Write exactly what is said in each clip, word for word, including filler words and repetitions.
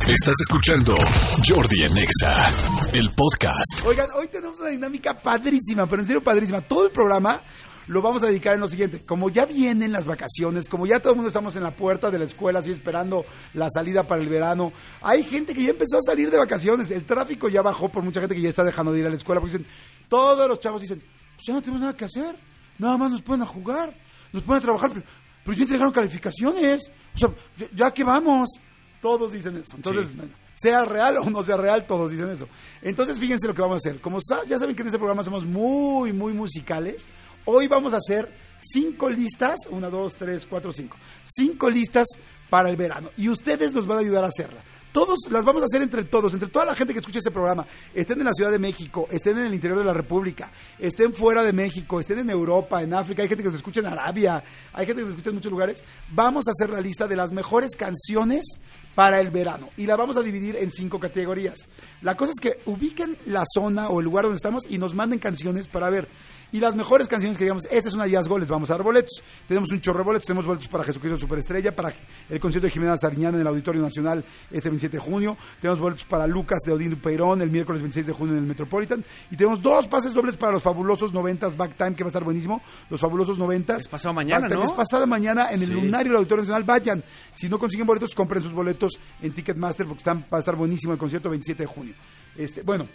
Estás escuchando Jordi en Exa, el podcast. Oigan, hoy tenemos una dinámica padrísima, pero en serio padrísima. Todo el programa lo vamos a dedicar en lo siguiente. Como ya vienen las vacaciones, como ya todo el mundo estamos en la puerta de la escuela, así esperando la salida para el verano, hay gente que ya empezó a salir de vacaciones. El tráfico ya bajó por mucha gente que ya está dejando de ir a la escuela, porque dicen, todos los chavos dicen, pues ya no tenemos nada que hacer, nada más nos ponen a jugar, nos ponen a trabajar, pero, pero ya entregaron calificaciones, o sea, ya, ya que vamos. Todos dicen eso. Entonces, sí. Bueno, sea real o no sea real, todos dicen eso. Entonces, fíjense lo que vamos a hacer. Como ya saben que en este programa somos muy, muy musicales, hoy vamos a hacer cinco listas. Una, dos, tres, cuatro, cinco. Cinco listas para el verano. Y ustedes nos van a ayudar a hacerla. Todos, las vamos a hacer entre todos, entre toda la gente que escucha este programa, estén en la Ciudad de México, estén en el interior de la República, estén fuera de México, estén en Europa, en África, hay gente que nos escucha en Arabia, hay gente que nos escucha en muchos lugares. Vamos a hacer la lista de las mejores canciones para el verano y la vamos a dividir en cinco categorías. La cosa es que ubiquen la zona o el lugar donde estamos y nos manden canciones para ver. Y las mejores canciones que digamos, este es un hallazgo, les vamos a dar boletos. Tenemos un chorro de boletos, tenemos boletos para Jesucristo Superestrella, para el concierto de Jimena Sariñana en el Auditorio Nacional este veintisiete de junio. Tenemos boletos para Lucas de Odín Dupeirón el miércoles veintiséis de junio en el Metropolitan. Y tenemos dos pases dobles para los fabulosos noventas Back Time, que va a estar buenísimo. Los fabulosos noventas. Es pasado mañana, ¿no? Es pasado mañana en el Sí. Lunario del Auditorio Nacional. Vayan. Si no consiguen boletos, compren sus boletos en Ticketmaster porque están, va a estar buenísimo el concierto veintisiete de junio. Este, bueno,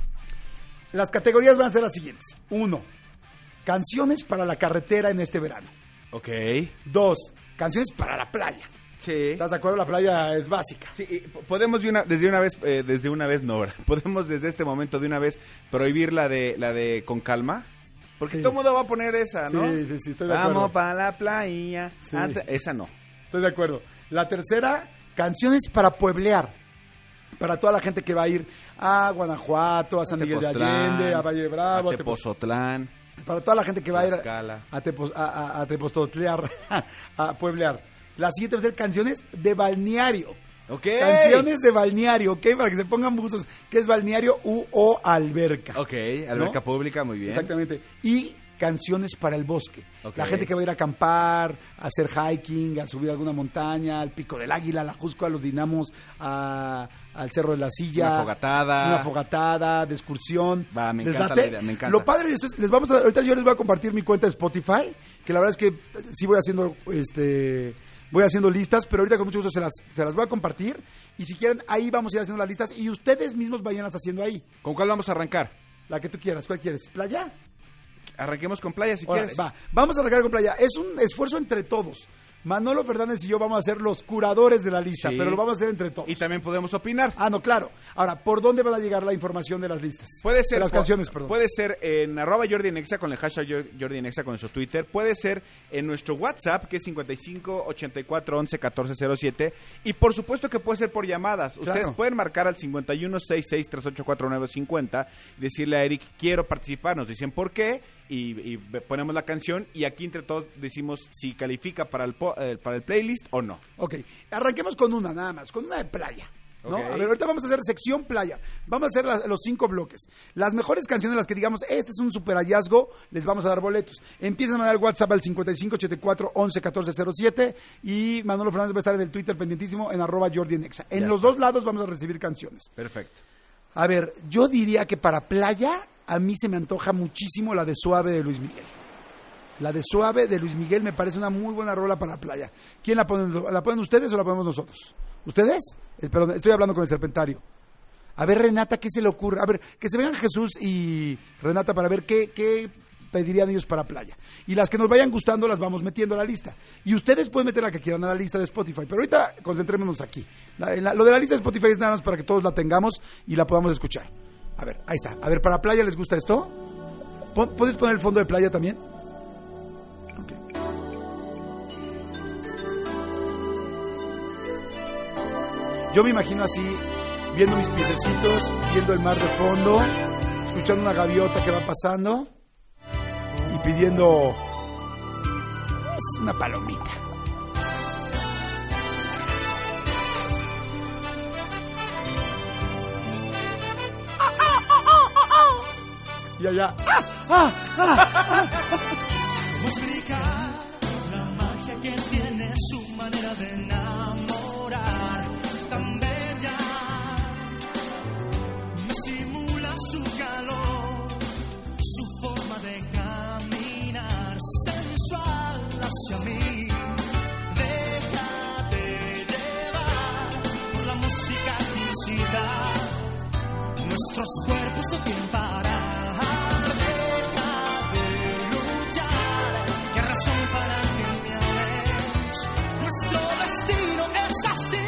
las categorías van a ser las siguientes. Uno, canciones para la carretera en este verano. Ok. Dos, canciones para la playa. Sí. ¿Estás de acuerdo? La playa es básica. Sí, y podemos de una, desde una vez, eh, desde una vez no, podemos desde este momento de una vez prohibir la de, la de Con Calma. Porque Sí. todo el mundo va a poner esa, ¿no? Sí, sí, sí, estoy de acuerdo. Vamos para la playa. Sí. Antes- esa no. Estoy de acuerdo. La tercera, canciones para pueblear. Para toda la gente que va a ir a Guanajuato, a San Miguel de Tepoztlán, Allende, a Valle de Bravo, a a Tepos- Tepozotlán. para toda la gente que va a ir Tlaxcala. a, Tepos- a, a, a Tepoztotlear, a pueblear. La siguiente va a ser canciones de balneario. Ok. Canciones de balneario, ¿ok? Para que se pongan buzos. ¿Qué es balneario u o alberca? Ok, alberca ¿No? pública, muy bien. Exactamente. Y canciones para el bosque. Ok. La gente que va a ir a acampar, a hacer hiking, a subir alguna montaña, al Pico del Águila, a la Jusco, a los Dinamos, a, al Cerro de la Silla. Una fogatada. Una fogatada, de excursión. Va, me ¿Les encanta late? la idea, me encanta. Lo padre de esto es, les vamos a, ahorita yo les voy a compartir mi cuenta de Spotify, que la verdad es que eh, sí voy haciendo, este... Voy haciendo listas, pero ahorita con mucho gusto se las, se las voy a compartir. Y si quieren, ahí vamos a ir haciendo las listas. Y ustedes mismos vayan las haciendo ahí. ¿Con cuál vamos a arrancar? La que tú quieras. ¿Cuál quieres? ¿Playa? Arranquemos con playa si Órale, quieres. va. Vamos a arrancar con playa. Es un esfuerzo entre todos. Manolo Fernández y yo vamos a ser los curadores de la lista, Sí. pero lo vamos a hacer entre todos. Y también podemos opinar. Ah, no, claro. Ahora, ¿por dónde van a llegar la información de las listas? Puede ser De las por- canciones, perdón. Puede ser en arroba Jordi en Exa con el hashtag Jor- Jordi en Exa con nuestro Twitter. Puede ser en nuestro WhatsApp, que es cincuenta y cinco, ochenta y cuatro, once, catorce cero siete. Y por supuesto que puede ser por llamadas. Ustedes Claro. pueden marcar al cincuenta y uno, sesenta y seis, treinta y ocho, cuarenta y nueve, cincuenta y decirle a Eric, quiero participar. Nos dicen por qué y, y ponemos la canción y aquí entre todos decimos si califica para el, po- eh, para el playlist o no. Ok, arranquemos con una nada más, con una de playa. ¿No? Ok. A ver, ahorita vamos a hacer sección playa. Vamos a hacer la- los cinco bloques. Las mejores canciones, las que digamos, este es un super hallazgo, les vamos a dar boletos. Empiezan a mandar el WhatsApp al cincuenta y cinco, ochenta y cuatro, once, catorce cero siete y Manolo Fernández va a estar en el Twitter pendientísimo en arroba Jordi en Exa. En Ya los está. dos lados vamos a recibir canciones. Perfecto. A ver, yo diría que para playa, a mí se me antoja muchísimo la de Suave de Luis Miguel. La de Suave de Luis Miguel me parece una muy buena rola para playa. ¿Quién la pone? ¿La ponen ustedes o la ponemos nosotros? ¿Ustedes? Eh, Perdón, estoy hablando con el Serpentario. A ver, Renata, ¿qué se le ocurre? A ver, que se vengan Jesús y Renata para ver qué, qué pedirían ellos para playa. Y las que nos vayan gustando las vamos metiendo a la lista. Y ustedes pueden meter la que quieran a la lista de Spotify. Pero ahorita concentrémonos aquí. La- en la- lo de la lista de Spotify es nada más para que todos la tengamos y la podamos escuchar. A ver, ahí está. A ver, ¿para playa les gusta esto? Pon- ¿Puedes poner el fondo de playa también? Ok. Yo me imagino así, viendo mis piececitos, viendo el mar de fondo, escuchando una gaviota que va pasando y pidiendo pues, una palomita. Y allá. ¡Ah! ¡Ah! ¡Ah! ¿Cómo explicar la magia que tiene su manera de enamorar? Tan bella música que incita nuestros cuerpos no quieren parar. Deja de luchar, qué razón para que me ames. Nuestro destino es así,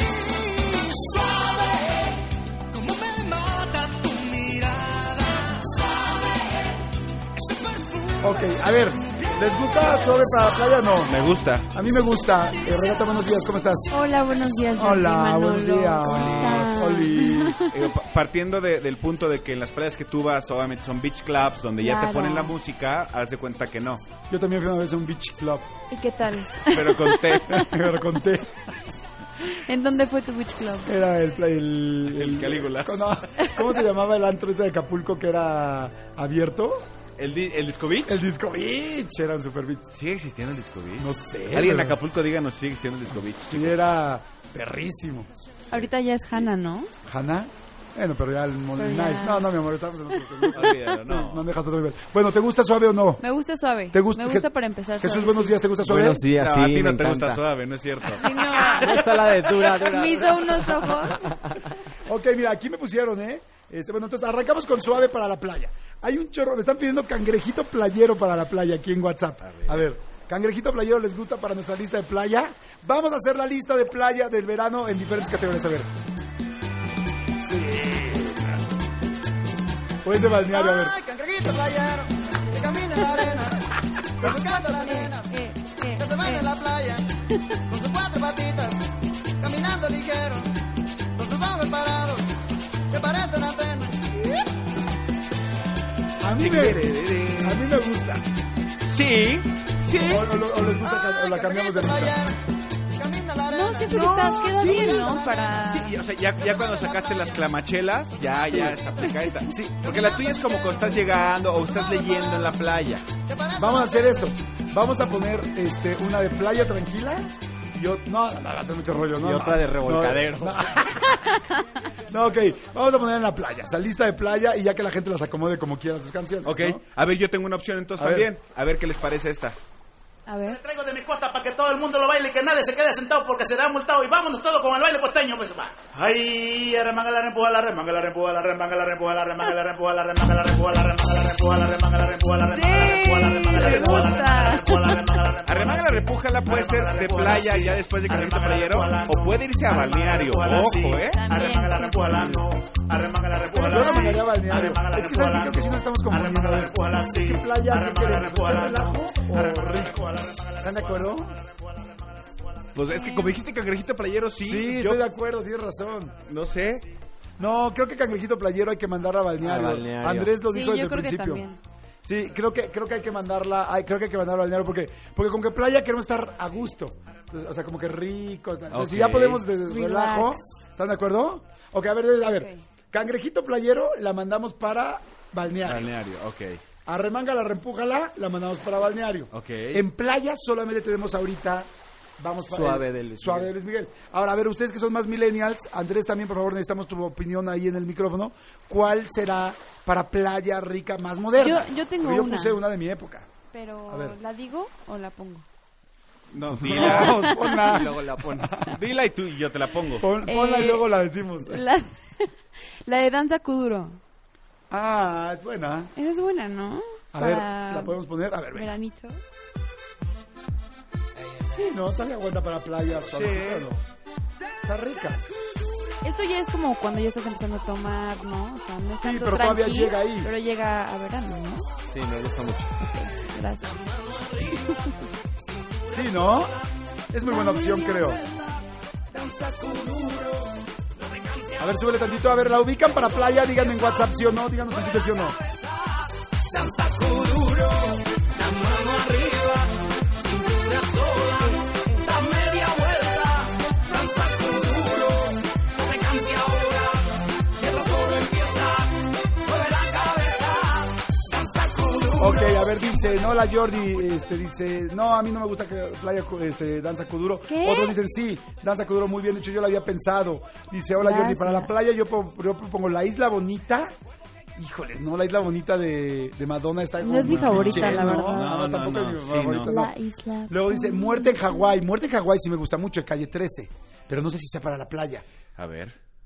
suave, como me mata tu mirada, suave, ese perfume. Ok, a ver, ¿les gusta Suave para la playa o no? Me gusta. A mí me gusta. Eh, Renata, buenos días, ¿cómo estás? Hola, buenos días. Jordi, Hola, Manolo. buenos días. ¿Cómo estás? Oli. Eh, pa- partiendo de- del punto de que en las playas que tú vas obviamente son beach clubs donde ya te Claro. ponen la música, haz de cuenta que no. Yo también fui una vez a un beach club, ¿Y qué tal? Pero con té. me lo conté. ¿En dónde fue tu beach club? Era el... el, El Calígula. no, ¿cómo se llamaba el antro este de Acapulco que era abierto? ¿El, di- el Disco Beach? El Disco Beach, era un super beach. ¿Sigue existiendo el Disco Beach? No sé. Alguien en pero Acapulco díganos si sigue existiendo el Disco Beach. Sí, era perrísimo. Ahorita ya es Hanna, ¿no? ¿Hanna? Bueno, pero ya el Pero Molin ya- Nice. No, no, mi amor, estamos en otro nivel. Olvídalo, no. No dejas otro nivel. Bueno, ¿te gusta Suave o no? Me gusta suave. ¿Te gusta? Me gusta Je- para empezar Jesús, suave. buenos días, ¿te gusta Suave? Buenos días, No, sí, a ti no me te gusta encanta. suave, no es cierto. Sí, no. Me gusta la de dura, dura. Me hizo unos ojos. Ok, mira, aquí me pusieron, ¿eh? Este, bueno, entonces arrancamos con Suave para la playa. Hay un chorro, me están pidiendo cangrejito playero para la playa aquí en WhatsApp. A ver, cangrejito playero les gusta para nuestra lista de playa. Vamos a hacer la lista de playa del verano en diferentes categorías. A ver. Sí. O es de balneario, a ver. Cangrejito playero, que camina en la arena, buscando la nena, Eh, eh, que se baña eh. en la playa, con sus cuatro patitas, caminando ligero, con sus ojos parados, que parecen antenas. A mí me, a mí me gusta. Sí, sí. O, o- o les gusta ca- o la cambiamos de lista. Camina en la No, arena. siempre está, queda bien, ¿no? Para... Sí, y, o sea, ya, ya cuando sacaste las clamachelas, ya, ya está aplicada. Sí, porque la tuya es como cuando estás llegando o estás leyendo en la playa. Vamos a hacer eso. Vamos a poner este una de playa tranquila y ot- no, no, no, hace mucho rollo, ¿no? Y otra de revolcadero. No, no, ok, vamos a poner en la playa, o sea, lista de playa y ya que la gente las acomode como quiera sus canciones. Ok, ¿no? a ver, yo tengo una opción entonces A ver. también. A ver qué les parece esta. A ver. Traigo de mi costa para que todo el mundo lo baile y que nadie se quede sentado porque será multado. Y vámonos todos con el baile costeño, pues va. Ay, arremanga la rempuja la remanga la rempuja la remanga la rempuja la remanga la rempuja la remanga la rempuja la remanga la rempuja la remanga la rempuja la remanga la rempuja la remanga la me rempuja la gusta. rempuja la remanga la Arremanga la repújala puede ser de playa ya después de Cangrejito Playero o puede irse a balneario. Ojo, ¿eh? Arremanga la rempuja la no. Arremanga la rempuja Yo la no sí. me daría balneario. Arremanga la Es que sabes que creo que sí nos estamos confundiendo. Arremanga la rempuja la sí. ¿Qué playa? ¿Qué Arremanga la queremos? rempuja la ¿Echar no. relajo o Arremanga la rico? rempuja la remanga la ¿Están de acuerdo? Pues es que como dijiste Cangrejito Playero, sí. Sí, yo estoy de acuerdo, tienes razón. no sé. No, creo que cangrejito playero hay que mandarla a balneario. A balneario. Andrés lo Sí, dijo desde yo el creo que principio. también. Sí, creo que creo que hay que mandarla, hay, creo que hay que mandarla al balneario porque porque con que playa queremos estar a gusto. Entonces, o sea, como que rico. Entonces, Ok. si ya podemos de Relax. relajo, ¿están de acuerdo? Ok, a ver, a ver. Ok. Cangrejito playero la mandamos para balneario. Balneario, ok. Arremanga la reempújala, la mandamos para balneario. Ok. En playa solamente tenemos ahorita vamos para Suave el- de Luis Suave de Luis Miguel. Ahora, a ver, ustedes que son más millennials, Andrés también, por favor, necesitamos tu opinión ahí en el micrófono. ¿Cuál será para playa rica más moderna? Yo- yo tengo Porque yo una. puse una de mi época. Pero, A ver. ¿la digo o la pongo? No, dila. No, ponla. Y luego la pones. Dila y tú y yo te la pongo. Pon- ponla y Eh, luego la decimos. La, la de Danza Kuduro. Ah, es buena. Esa es buena, ¿no? A ver, Para ¿la podemos poner? A ver, venga. veranito. Sí, no, está bien buena para playa. suavecita, ¿no? Está rica. Esto ya es como cuando ya estás empezando a tomar, ¿no? O sea, no es Sí, tanto pero todavía tranqui, llega ahí. Pero llega a verano, ¿no? Sí, me gusta mucho. Gracias. Sí, ¿no? Es muy buena opción, creo. A ver, súbele tantito. A ver, ¿la ubican para playa? Díganme en WhatsApp, ¿sí o no? Díganos tantito, ¿sí o no? Ok, a ver, dice, no, la Jordi, este, dice, no, a mí no me gusta que playa, este, danza kuduro. ¿Qué? Otros dicen, sí, danza kuduro, muy bien, de hecho yo lo había pensado. Dice, hola Jordi, Gracias. para la playa yo, po- yo propongo la Isla Bonita. Híjoles, no, la Isla Bonita de, de Madonna está como No es mi muy favorita, cliché, la ¿no? verdad. No, No, no, tampoco no, es mi sí, favorita, no. no. La isla. Luego dice, Muerte en Hawái. Muerte en Hawái sí me gusta mucho, de Calle trece. Pero no sé si sea para la playa. A ver.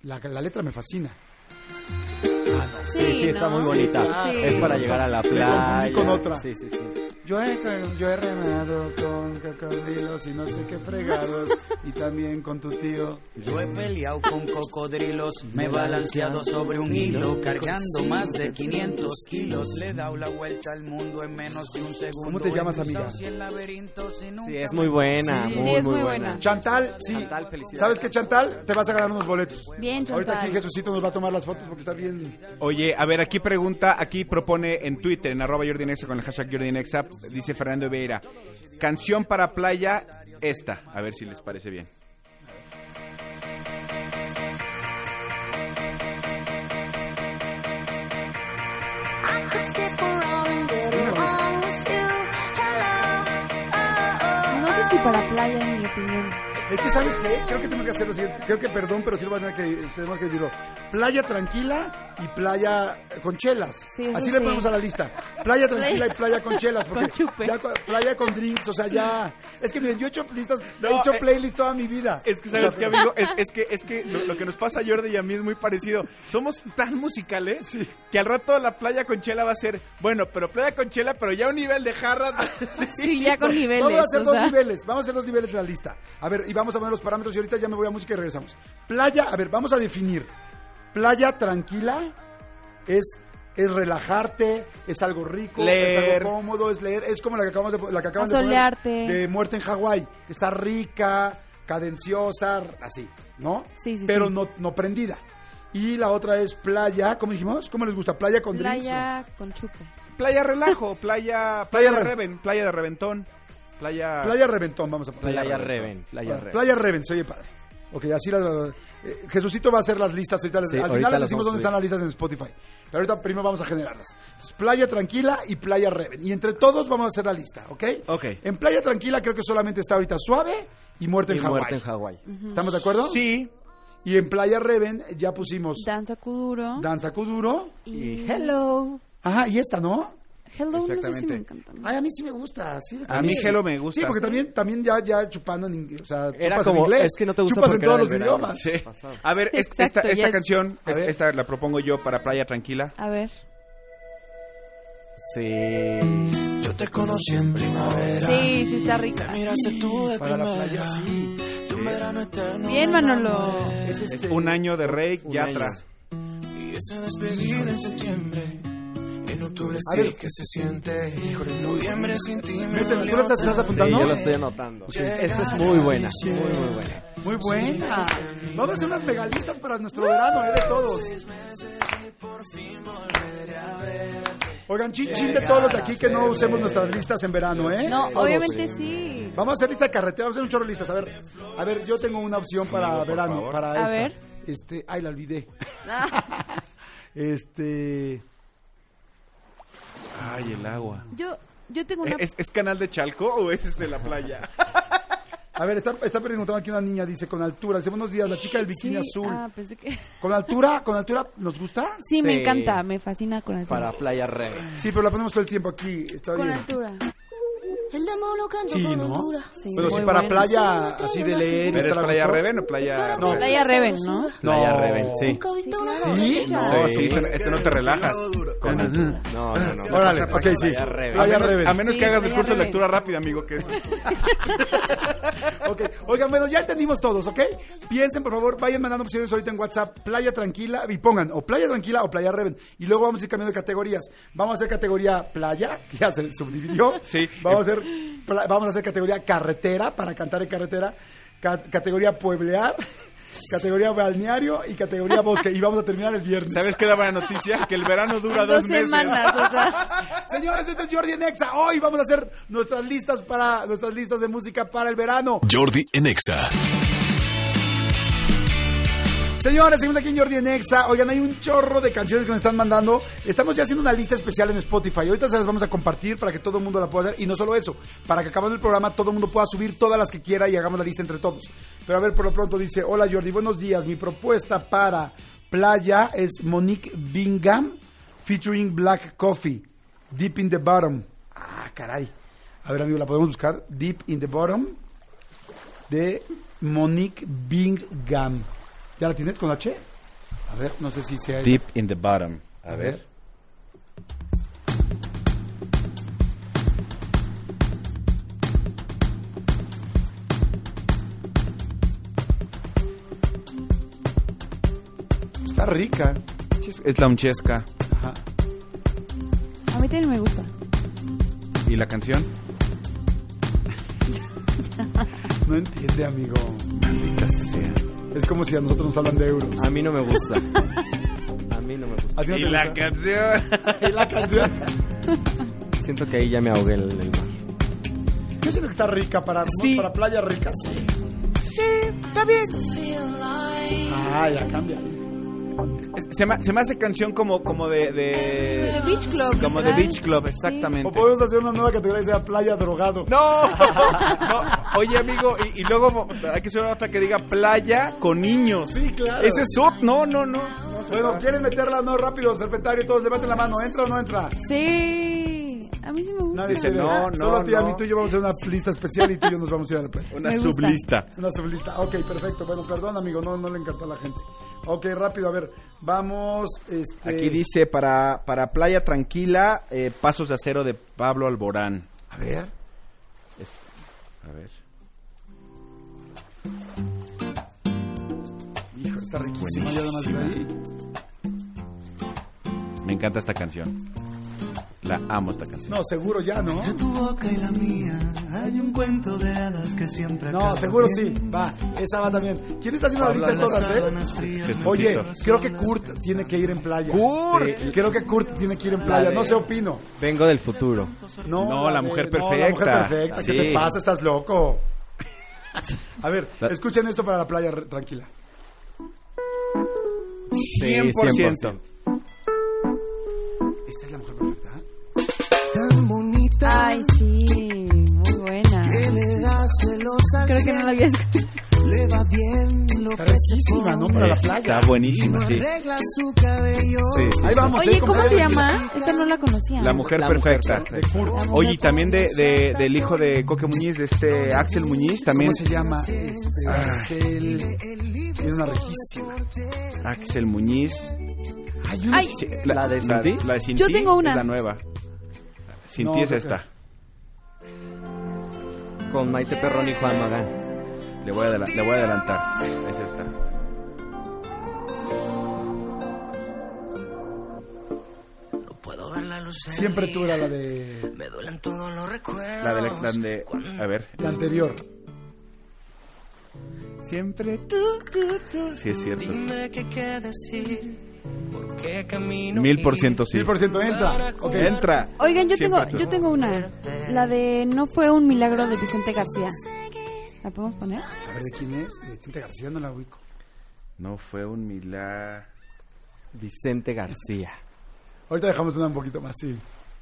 La, la letra me fascina. Sí, sí, está ¿no? muy bonita. Sí. Es para llegar a la Me playa. confundí con otra. Sí, sí, sí. Yo he, yo he remado con cocodrilos y no sé qué fregados. Y también con tu tío. Yo he peleado con cocodrilos, me he balanceado sobre un hilo, cargando más de quinientos kilos. Le he dado la vuelta al mundo en menos de un segundo. ¿Cómo te llamas, amiga? Sí, es muy buena. Sí, muy, sí, es muy muy buena. buena. Chantal, sí. Chantal, felicidades. ¿Sabes qué, Chantal? Te vas a ganar unos boletos. Bien, Ahorita Chantal. aquí Jesucito nos va a tomar las fotos porque está bien. Oye, a ver, aquí pregunta, aquí propone en Twitter, en arroba Jordi Nexa con el hashtag Jordi Nexa, dice Fernando Vieira, canción para playa, esta, a ver si les parece bien. No sé si para playa, en mi opinión. Es que, ¿sabes qué? Creo que tenemos que hacer lo siguiente. Creo que, perdón, pero sí lo van a tener que, tenemos que decirlo. Playa tranquila y playa con chelas. Sí, eso Así le sí. ponemos a la lista. Playa tranquila y playa con chelas. Porque Con chupe. ya con- playa con drinks, o sea, ya... Es que miren, yo he hecho listas, No, he hecho eh, playlist toda mi vida. Es que, ¿sabes qué, amigo? Es, es que, es que lo, lo que nos pasa a Jordi y a mí es muy parecido. Somos tan musicales que al rato la playa con chela va a ser, bueno, pero playa con chela, pero ya un nivel de jarra. Sí, ya con niveles. Vamos a hacer o dos sea. niveles, vamos a hacer dos niveles de la lista. A ver, y vamos a poner los parámetros y ahorita ya me voy a música y regresamos. Playa, a ver, vamos a definir. Playa tranquila es, es relajarte, es algo rico, Leer. es algo cómodo, es leer, es como la que acabamos de, la que acaban de Asolearte. poner de Muerte en Hawái, que está rica, cadenciosa, así, ¿no? Sí, sí, Pero sí. no, no prendida. Y la otra es playa, ¿cómo dijimos? ¿Cómo les gusta? Playa con drinks. Playa con chupe. Playa relajo, playa, playa, Playa de re- Reven, playa de Reventón, playa... Playa Reventón, vamos a poner. Playa Reven. Playa Reven. Playa Reven, se oye padre. Ok, así las... eh, Jesucito va a hacer las listas. Ahorita les- Sí, al ahorita final les las decimos vamos a dónde subir. están las listas en Spotify. Pero ahorita primero vamos a generarlas. Entonces, playa tranquila y playa Reven. Y entre todos vamos a hacer la lista, ¿ok? Ok. En playa tranquila creo que solamente está ahorita Suave y Muerte en Y Hawái. muerte en Hawái. ¿Estamos de acuerdo? Sí. Y en playa Reven ya pusimos Danza Kuduro. Danza Kuduro. Y Hello. Ajá, y esta, ¿no? Hello, no sé si Exactamente. me encanta. ¿no? Ay, a mí sí me gusta. Sí, está A mí bien. Hello me gusta. Sí, porque también, también ya, ya chupando en inglés. O sea, Era chupas como, en inglés. es que no te gusta chupas en porque todos era los del verano. idiomas. Sí. Pasado. A ver, es- Exacto, esta, esta ya es- canción, A es- ver. esta la propongo yo para Playa Tranquila. A ver. Sí. Yo te conocí en primavera. Sí, sí está rica. Miraste tú de Para la primera. playa, sí. Y un verano eterno. Bien, me Manolo. enamoré. Es este... Un año de Rey, Un Yatra. año. Y esa despedida en septiembre. En octubre A sí ver. que se siente. Noviembre sin ti me ¿Tú te- dolió tú lo estás- estás tanto. apuntando? Sí, yo lo estoy anotando. Esta es muy buena. Muy, muy buena. Muy buena. Vamos a hacer unas megalistas para nuestro verano, ¿eh? De todos. Oigan, chin chin de todos los de aquí que no usemos nuestras listas en verano, ¿eh? No, Todos. obviamente sí. Vamos a hacer lista de carretera, vamos a hacer un chorro de listas. A ver, a ver, yo tengo una opción para Amigo, por verano, favor. para A esta. ver. Este, ay, la olvidé. Ah, Este, Ay, el agua. yo, yo tengo una... ¿Es, ¿Es canal de Chalco o es este de la playa? a ver, está, está preguntando aquí una niña, dice, con altura. Dice, buenos días, la chica del bikini Sí, azul. Ah, pensé que... ¿Con altura? ¿Con altura nos gusta? Sí, me Sí. encanta, me fascina con altura. Para Playa Reven. Sí, pero la ponemos todo el tiempo aquí. Está Con bien. altura. El demo lo canto Sí, con ¿no? Honduras. Sí, Pero si muy para bueno. playa así de leer y ¿Pero estar es a Playa gusto. Reven o Playa...? No. Playa Reven, ¿no? Playa No. Reven, sí. Nunca he visto una claro. ¿Sí? No, No, Sí. sí, este, este no te relajas. Con no, no, no. Órale, ok, sí. Playa Reven. A Playa menos, Reven. a menos Sí, que hagas el Playa curso de Reven. lectura rápida, amigo. Que... Ok, oigan, bueno, ya entendimos todos, ¿ok? Piensen, por favor, vayan mandando opciones ahorita en WhatsApp, Playa Tranquila, y pongan o Playa Tranquila o Playa Reven. Y luego vamos a ir cambiando de categorías. Vamos a hacer categoría Playa, que ya se subdividió. Sí. Vamos a hacer, pla- vamos a hacer categoría Carretera, para cantar en carretera. Ca- categoría Pueblear, categoría Balneario y categoría Bosque. Y vamos a terminar el viernes. ¿Sabes qué es la buena noticia? Que el verano dura Dos dos, meses. semanas, o sea... Señores, este es Jordi en Exa. Hoy vamos a hacer nuestras listas para nuestras listas de música para el verano. Jordi en Exa. Señores, seguimos aquí en Jordi en Exa. Oigan, hay un chorro de canciones que nos están mandando. Estamos ya haciendo una lista especial en Spotify. Ahorita se las vamos a compartir para que todo el mundo la pueda hacer. Y no solo eso, para que acabando el programa todo el mundo pueda subir todas las que quiera y hagamos la lista entre todos. Pero a ver, por lo pronto dice, hola Jordi, buenos días. Mi propuesta para playa es Monique Bingham featuring Black Coffee, Deep in the Bottom. Ah, caray. A ver, amigo, ¿la podemos buscar? Deep in the Bottom de Monique Bingham. ¿Ya la tienes con H? A ver, no sé si sea... Deep in the bottom. A, A ver. ver. Está rica. Es la unchesca. Ajá. A mí también me gusta. ¿Y la canción? No entiende, amigo. Maldita sea. Es como si a nosotros nos hablan de euros. A mí no me gusta. A mí no me gusta. ¿A ti no ¿Y te la gusta? canción? ¿Y la canción? Siento que ahí ya me ahogué en el mar. Yo siento que está rica para, Sí. para playa rica. Sí. Sí, está bien. Ah, ya cambia. Se me, se me hace canción como, como de, de... De Beach Club, Como de ¿verdad? Beach Club, exactamente. O podemos hacer una nueva categoría que sea playa drogado. No, no, oye amigo, y, y luego hay que hacer otra que diga playa con niños. Sí, claro. Ese es up, no, no, no. Bueno, ¿quieren meterla? No, rápido, Serpentario, todos levanten la mano. ¿Entra o no entra? Sí. A mí sí me gusta. Nadie Dice, quiere. no, no, Solo a ti y a no. mí, tú y yo vamos a hacer una lista especial y tú y yo nos vamos a ir a la playa. Una Me gusta. sublista. Una sublista. Ok, perfecto. Bueno, perdón, amigo, no, no le encantó a la gente. Ok, rápido, a ver, vamos. Este... Aquí dice, para, para playa tranquila, eh, Pasos de Acero de Pablo Alborán. A ver. Es- a ver. Hijo, está riquísima. Ya además de ahí. Me encanta esta canción. La amo esta canción. No, seguro ya, ¿no? Entre tu boca y la mía hay un cuento de hadas que siempre No, acaba seguro bien. sí. Va, esa va también. ¿Quién está haciendo la lista de Hablan las todas, eh? sábanas frías, Jesucito. Oye, creo que Kurt tiene que ir en playa. ¡Kurt! Sí, creo que Kurt tiene que ir en playa. No sé, opino. Vengo del futuro. No, la mujer no, la mujer perfecta. perfecta. ¿Qué Sí. te pasa? Estás loco. A ver, La- escuchen esto para la playa re- tranquila. cien por ciento. Esta es la mujer perfecta. tan bonita Ay, sí. Muy buena. que le da celos al Creo que no la había escuchado. le va bien lo Está que se riquísima, ¿no? Para la playa. Está buenísima, sí. arregla su cabello. Sí, sí, Ahí sí. vamos, Oye, eh, ¿cómo se compadre. llama? Esta no la conocía. La mujer La mujer perfecta. De Kurt. Oye, y también de, de, del hijo de Coque Muñiz, de este Axel Muñiz, también. ¿Cómo se llama? Este, Axel. Tiene una riquísima. Axel Muñiz. Hay una. Ay, Sí, ¿La de la, Sin Ti? la de Sin Yo Ti tengo una. es la nueva. Sin No, Ti es creo esta. Con Maite Perroni y Juan Magán. Le voy, a adela- le voy a adelantar. Es esta. No puedo ver la luz. Siempre tú era la de. Me duelen todos los recuerdos. La de, la, la de- a ver. La anterior. Siempre tú, tú, tú. Sí, es cierto. Dime qué qué decir. ¿Por qué camino? Mil por ciento sí. Mil por ciento entra. Ok. Entra. Oigan, yo Siempre tengo, tú. yo tengo una. La de No fue un milagro de Vicente García. ¿La podemos poner? A ver, ¿de quién es? De Vicente García, no la ubico. No fue un milagro. Vicente García. Ahorita dejamos una un poquito más, sí.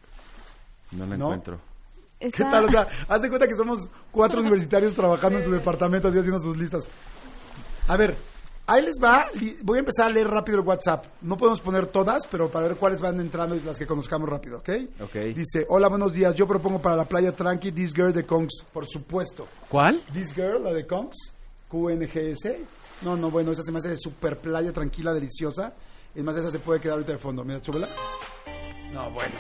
No la ¿No? encuentro. ¿Qué Está... tal? O sea, haz de cuenta que somos cuatro universitarios trabajando en su departamento, así haciendo sus listas. A ver, ahí les va. Li- Voy a empezar a leer rápido el WhatsApp. No podemos poner todas, pero para ver cuáles van entrando y las que conozcamos rápido, ¿ok? Ok. Dice, hola, buenos días. Yo propongo para la playa tranqui This Girl de Kongs, por supuesto. ¿Cuál? This Girl, la de Kongs, Q N G S. No, no, bueno, esa se me hace de super playa tranquila, deliciosa. Es más, esa se puede quedar ahorita de fondo. Mira, súbela. No, bueno.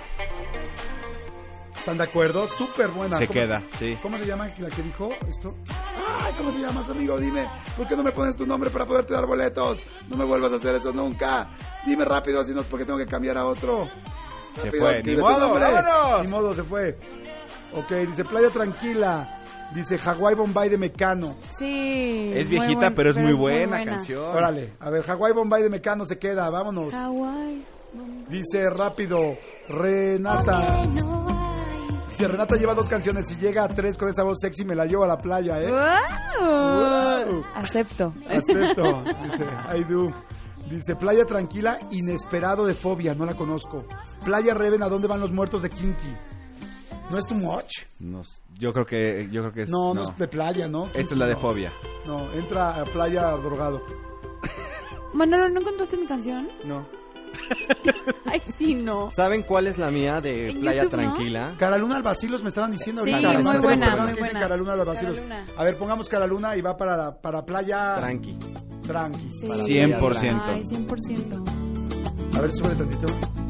¿Están de acuerdo? Súper buena. Se ¿Cómo- queda, sí. ¿Cómo se llama la que dijo esto? Ay, ¿cómo te llamas, amigo? Dime, ¿por qué no me pones tu nombre para poderte dar boletos? No me vuelvas a hacer eso nunca. Dime rápido, si no es porque tengo que cambiar a otro. Se Rápido, fue. escribe Ni tu modo, nombre. vámonos. Ni modo, se fue. Ok, dice Playa Tranquila. Dice Hawái Bombay de Mecano. Sí. Es muy viejita, buen- pero es muy buena canción. Órale, a ver, Hawái Bombay de Mecano se queda, vámonos. Hawái. Dice rápido, Renata. Dice, Renata lleva dos canciones. Si llega a tres con esa voz sexy, me la llevo a la playa, ¿eh? Wow. Wow. Acepto. Acepto. Dice, I do. Dice, Playa Tranquila, Inesperado de Fobia, no la conozco. Playa Reven, ¿a dónde van los muertos de Kinky? ¿No es too much? No, yo creo que yo creo que es No, no, es de playa, ¿no? Esta Kinky, es la de no. Fobia. No, entra a Playa Drogado. Manolo, ¿no contaste mi canción? No. Ay, sí, no. ¿Saben cuál es la mía de En Playa YouTube, ¿no? Caraluna? Caraluna Albacilos me estaban diciendo Sí, ahorita. muy Hay tres buena, personas muy que dicen buena. Caraluna Albacilos. Caraluna. A ver, pongamos Caraluna y va para, la- para Playa... Tranqui. Tranqui. Sí. para cien playa, por tranqui. ciento. Ay, cien por ciento. A ver, súbele tantito.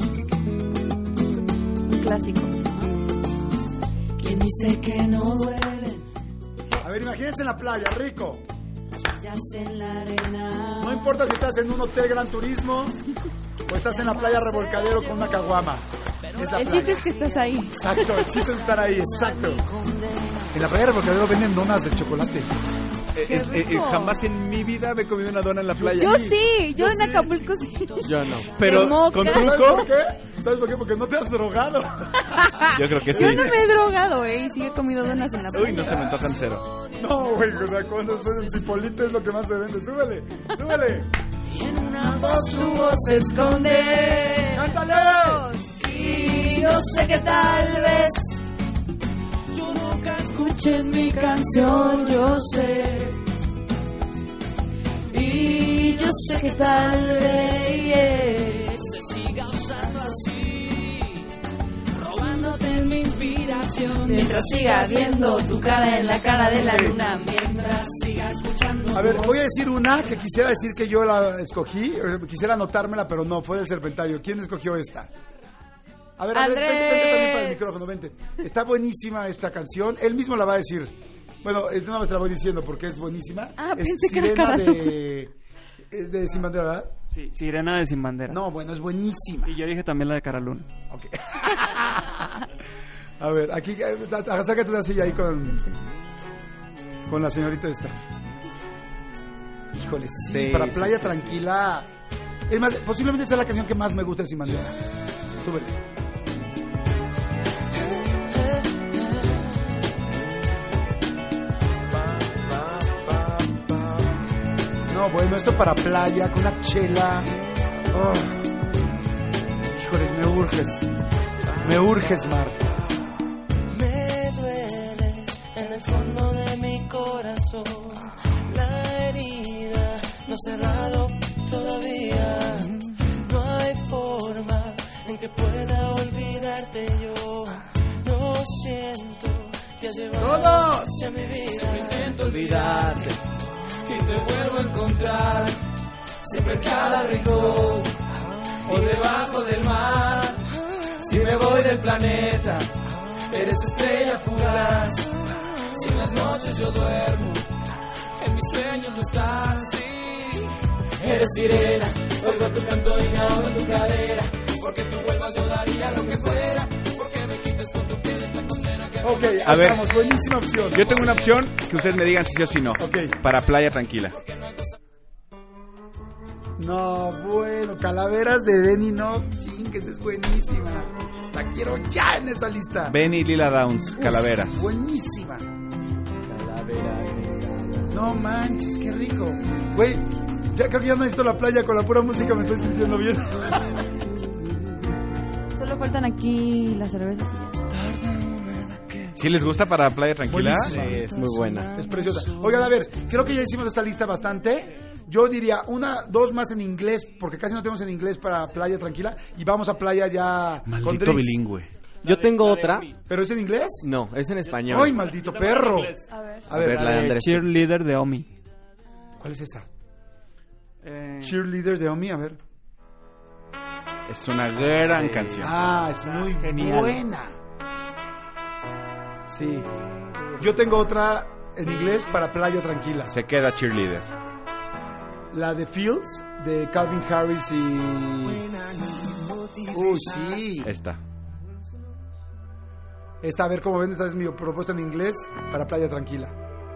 Un clásico. Quien dice que no duele, A ver, imagínense en la playa, rico. yace en la arena. No importa si estás en un hotel Gran Turismo o estás en la playa Revolcadero con una caguama. Es la El playa. chiste es que estás ahí. Exacto, el chiste es estar ahí, exacto. En la playa Revolcadero venden donas de chocolate. Eh, eh, eh, rico. jamás en mi vida me he comido una dona en la playa. Yo sí, yo Yo en sí. Acapulco sí. Yo no. Pero de moca. con ¿Sabes truco, por qué? ¿Sabes por qué? Porque no te has drogado. yo creo que sí. Yo no me he drogado, eh, y sí he comido donas en la playa. Uy, no se me antojan cero. No, güey, o sea, cuando estás en Cipolite es lo que más se vende. Súbele, súbele. En una voz tu voz se esconde. ¡Cántale! Y yo sé que tal vez tú nunca escuches mi canción, yo sé. Y yo sé que tal vez te siga usando así, robándote mi inspiración. Mientras siga viendo tu cara en la cara de la luna, mientras siga escuchando. A ver, tu voz. voy a decir una que quisiera decir que yo la escogí. eh, Quisiera anotármela, pero no, fue del Serpentario. ¿Quién escogió esta? A ver, a ver, Andrés. vente, vente también para el micrófono, vente. Está buenísima esta canción. Él mismo la va a decir. Bueno, eh, no me la voy diciendo porque es buenísima. Ah, es pensé que era Sirena Carlos. de... Es de Sin Bandera, ¿verdad? Sí, Sirena de Sin Bandera. No, bueno, es buenísima. Y yo dije también la de Cara Luna. Ok. A ver, aquí, eh, sácate una silla ahí con, con la señorita esta. Híjole, sí, Sí, para sí, playa sí. tranquila. Es más, posiblemente sea la canción que más me gusta de Sin Bandera. Súbele. No, bueno, esto para playa, con una chela. Oh. Híjole, me urges. Me urges, Marta. Me dueles en el fondo de mi corazón. La herida no ha cerrado todavía. No hay forma en que pueda olvidarte yo. Lo siento, te has llevado ¡Todos! hacia mi vida. Siempre intento olvidarte y te vuelvo a encontrar. Siempre cada rincón o debajo del mar. Si me voy del planeta, eres estrella fugaz. Si en las noches yo duermo, en mis sueños no estás. Sí, eres sirena, oigo tu canto y me ahogo en tu cadera. Porque tú vuelvas yo daría lo que fuera. Porque me quites con tu piel esta condena que... Ok, A ahí ver. estamos, buenísima opción. Yo tengo una opción que ustedes me digan si sí o si no. Ok. Para playa tranquila. No, bueno, Calaveras de Benny, no, chingues, es buenísima. La quiero ya en esa lista. Benny Lila Downs, Calaveras. Uf, buenísima. No manches, qué rico. Güey, ya creo que ya no necesito la playa, con la pura música me estoy sintiendo bien. Solo faltan aquí las cervezas y ya. ¿Sí les gusta para playa tranquila? Buenísima. Sí, es muy buena. Es preciosa. Oigan, a ver, creo que ya hicimos esta lista bastante. Yo diría una, dos más en inglés, porque casi no tenemos en inglés para playa tranquila. Y vamos a playa ya con Maldito drinks. bilingüe. Yo tengo otra. ¿Pero es en inglés? No, es en español. ¡Ay, maldito perro! A ver. A ver, ver, la de Andrés. Cheerleader de Omi. ¿cuál es esa? Eh, Cheerleader de Omi, a ver. Es una gran canción. Ah, es muy Genial. buena. Sí. Yo tengo otra en inglés para playa tranquila. Se queda cheerleader. La de Fields, de Calvin Harris y... Uy, sí. Esta. Esta, a ver cómo ven, esta es mi propuesta en inglés para playa tranquila.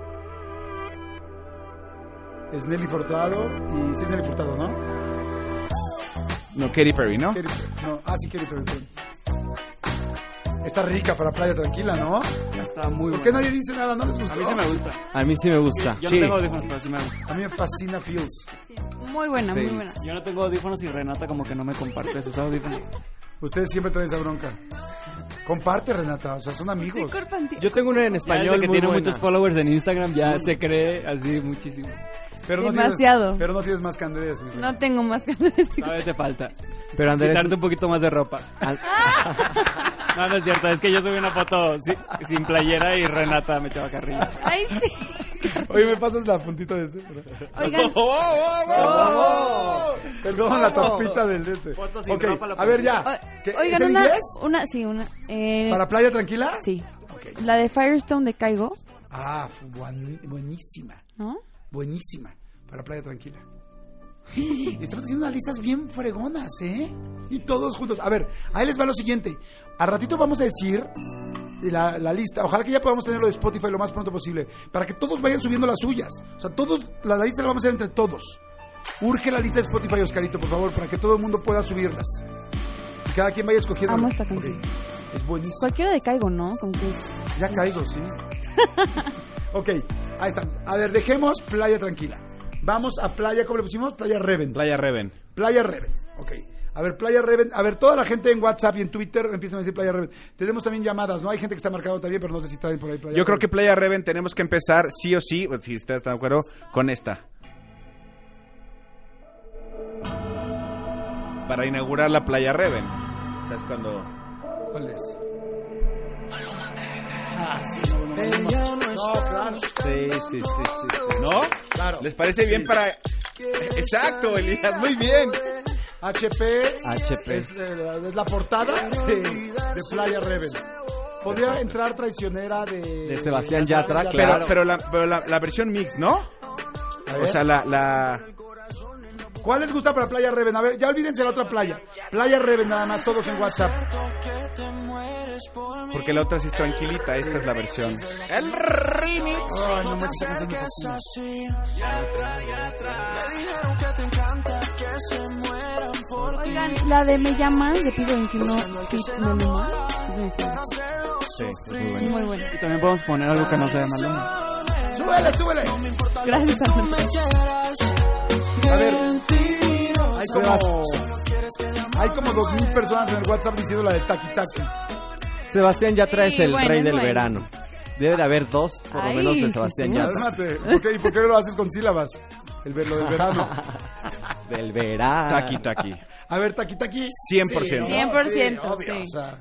Es Nelly Furtado y... Sí es Nelly Furtado, ¿no? No, Katy Perry, ¿no? Katy Perry, no. Ah, sí, Katy Perry. perdón. Está rica para playa tranquila, ¿no? Está muy ¿Por qué buena. nadie dice nada? ¿No les gustó? A mí sí me gusta. A mí sí me gusta. Yo Sí. no tengo audífonos, pero sí me gusta. A mí me fascina Fields. Muy buena, muy Sí. buena. Yo no tengo audífonos y Renata como que no me comparte sus audífonos. Ustedes siempre traen esa bronca. Comparte, Renata, o sea, son amigos. Yo tengo una en Ya español desde que muy tiene buena. muchos followers en Instagram ya se cree así muchísimo. Pero no Demasiado. Tienes, pero no tienes más que Andrés. mi No tengo más que decir. Todavía te falta. Pero Andrés... Quitarte un poquito más de ropa. Al- No, no es cierto. Es que yo subí una foto si- sin playera y Renata me echaba carrilla. Ay, sí. Oye, ¿me pasas la puntita de este? Oigan. ¡Oh, oh, oh, oh! Perdón, la tapita del de este. Fotos sin Ok, ropa, la a ver ya. O- ¿Qué- Oigan, ¿es en una, inglés? una, sí, una. Eh, ¿Para Playa Tranquila? Sí. Ok. La de Firestone de Caigo, Ah, fu- buen- buenísima. ¿no? Buenísima. Para Playa Tranquila. Estamos haciendo unas listas bien fregonas, ¿eh? Y todos juntos. A ver, ahí les va lo siguiente. A ratito vamos a decir la, la lista. Ojalá que ya podamos tenerlo de Spotify lo más pronto posible. Para que todos vayan subiendo las suyas. O sea, todos, la, la lista la vamos a hacer entre todos. Urge la lista de Spotify, Oscarito, por favor, para que todo el mundo pueda subirlas. Y cada quien vaya escogiendo. Amo esta canción. Ok, es buenísimo. Cualquiera de Caigo, ¿no? Como que es... Ya caigo, sí. Ok, ahí estamos. A ver, dejemos Playa Tranquila. Vamos a Playa, ¿cómo le pusimos? Playa Reven. Playa Reven. Playa Reven, ok. A ver, Playa Reven. A ver, toda la gente en WhatsApp y en Twitter empiezan a decir Playa Reven. Tenemos también llamadas, ¿no? Hay gente que está marcado también, pero no sé si traen por ahí Playa Yo creo Reven. que Playa Reven tenemos que empezar sí o sí, si ustedes están de acuerdo, con esta. Para inaugurar la Playa Reven. O sea, es cuando... ¿Cuál es? Ah, sí, no, no, no, no, no, claro. Sí, sí, sí, sí, sí. ¿No? Claro. ¿Les parece bien para...? Exacto, Elías, muy bien. H P, H P. Es, eh, es la portada de, de Playa Reven. Podría entrar traicionera de... De Sebastián Yatra, Yatra. claro. Pero, pero, la, pero la, la versión mix, ¿no? A ver. O sea, la, la... ¿Cuál les gusta para Playa Reven? A ver, ya olvídense la otra playa. Playa Reven nada más, todos en WhatsApp. Porque la otra sí es tranquilita, esta es la versión. El remix. Ay, no me esa canción me fascina. Oigan, la de Me Llamas de Pido veintiuno Fit Maluma. Sí, es muy Es muy buena. Y también podemos poner algo que no sea Maluma. Súbele, súbele. Gracias a A ver, hay como, hay como dos mil personas en el WhatsApp diciendo la de Taki Taki. Sebastián Yatra es Sí, el bueno, rey es del bueno. verano. Debe de haber dos, por lo Ay, menos, de Sebastián Jesús. Yatra. Cálmate. ¿Por qué, ¿Y por qué no lo haces con sílabas? El ver- lo del verano. Del verano. Taki Taki. A ver, Taki Taki. cien por ciento. Sí, ¿no? cien por ciento, Sí, obvio, sí. o sea.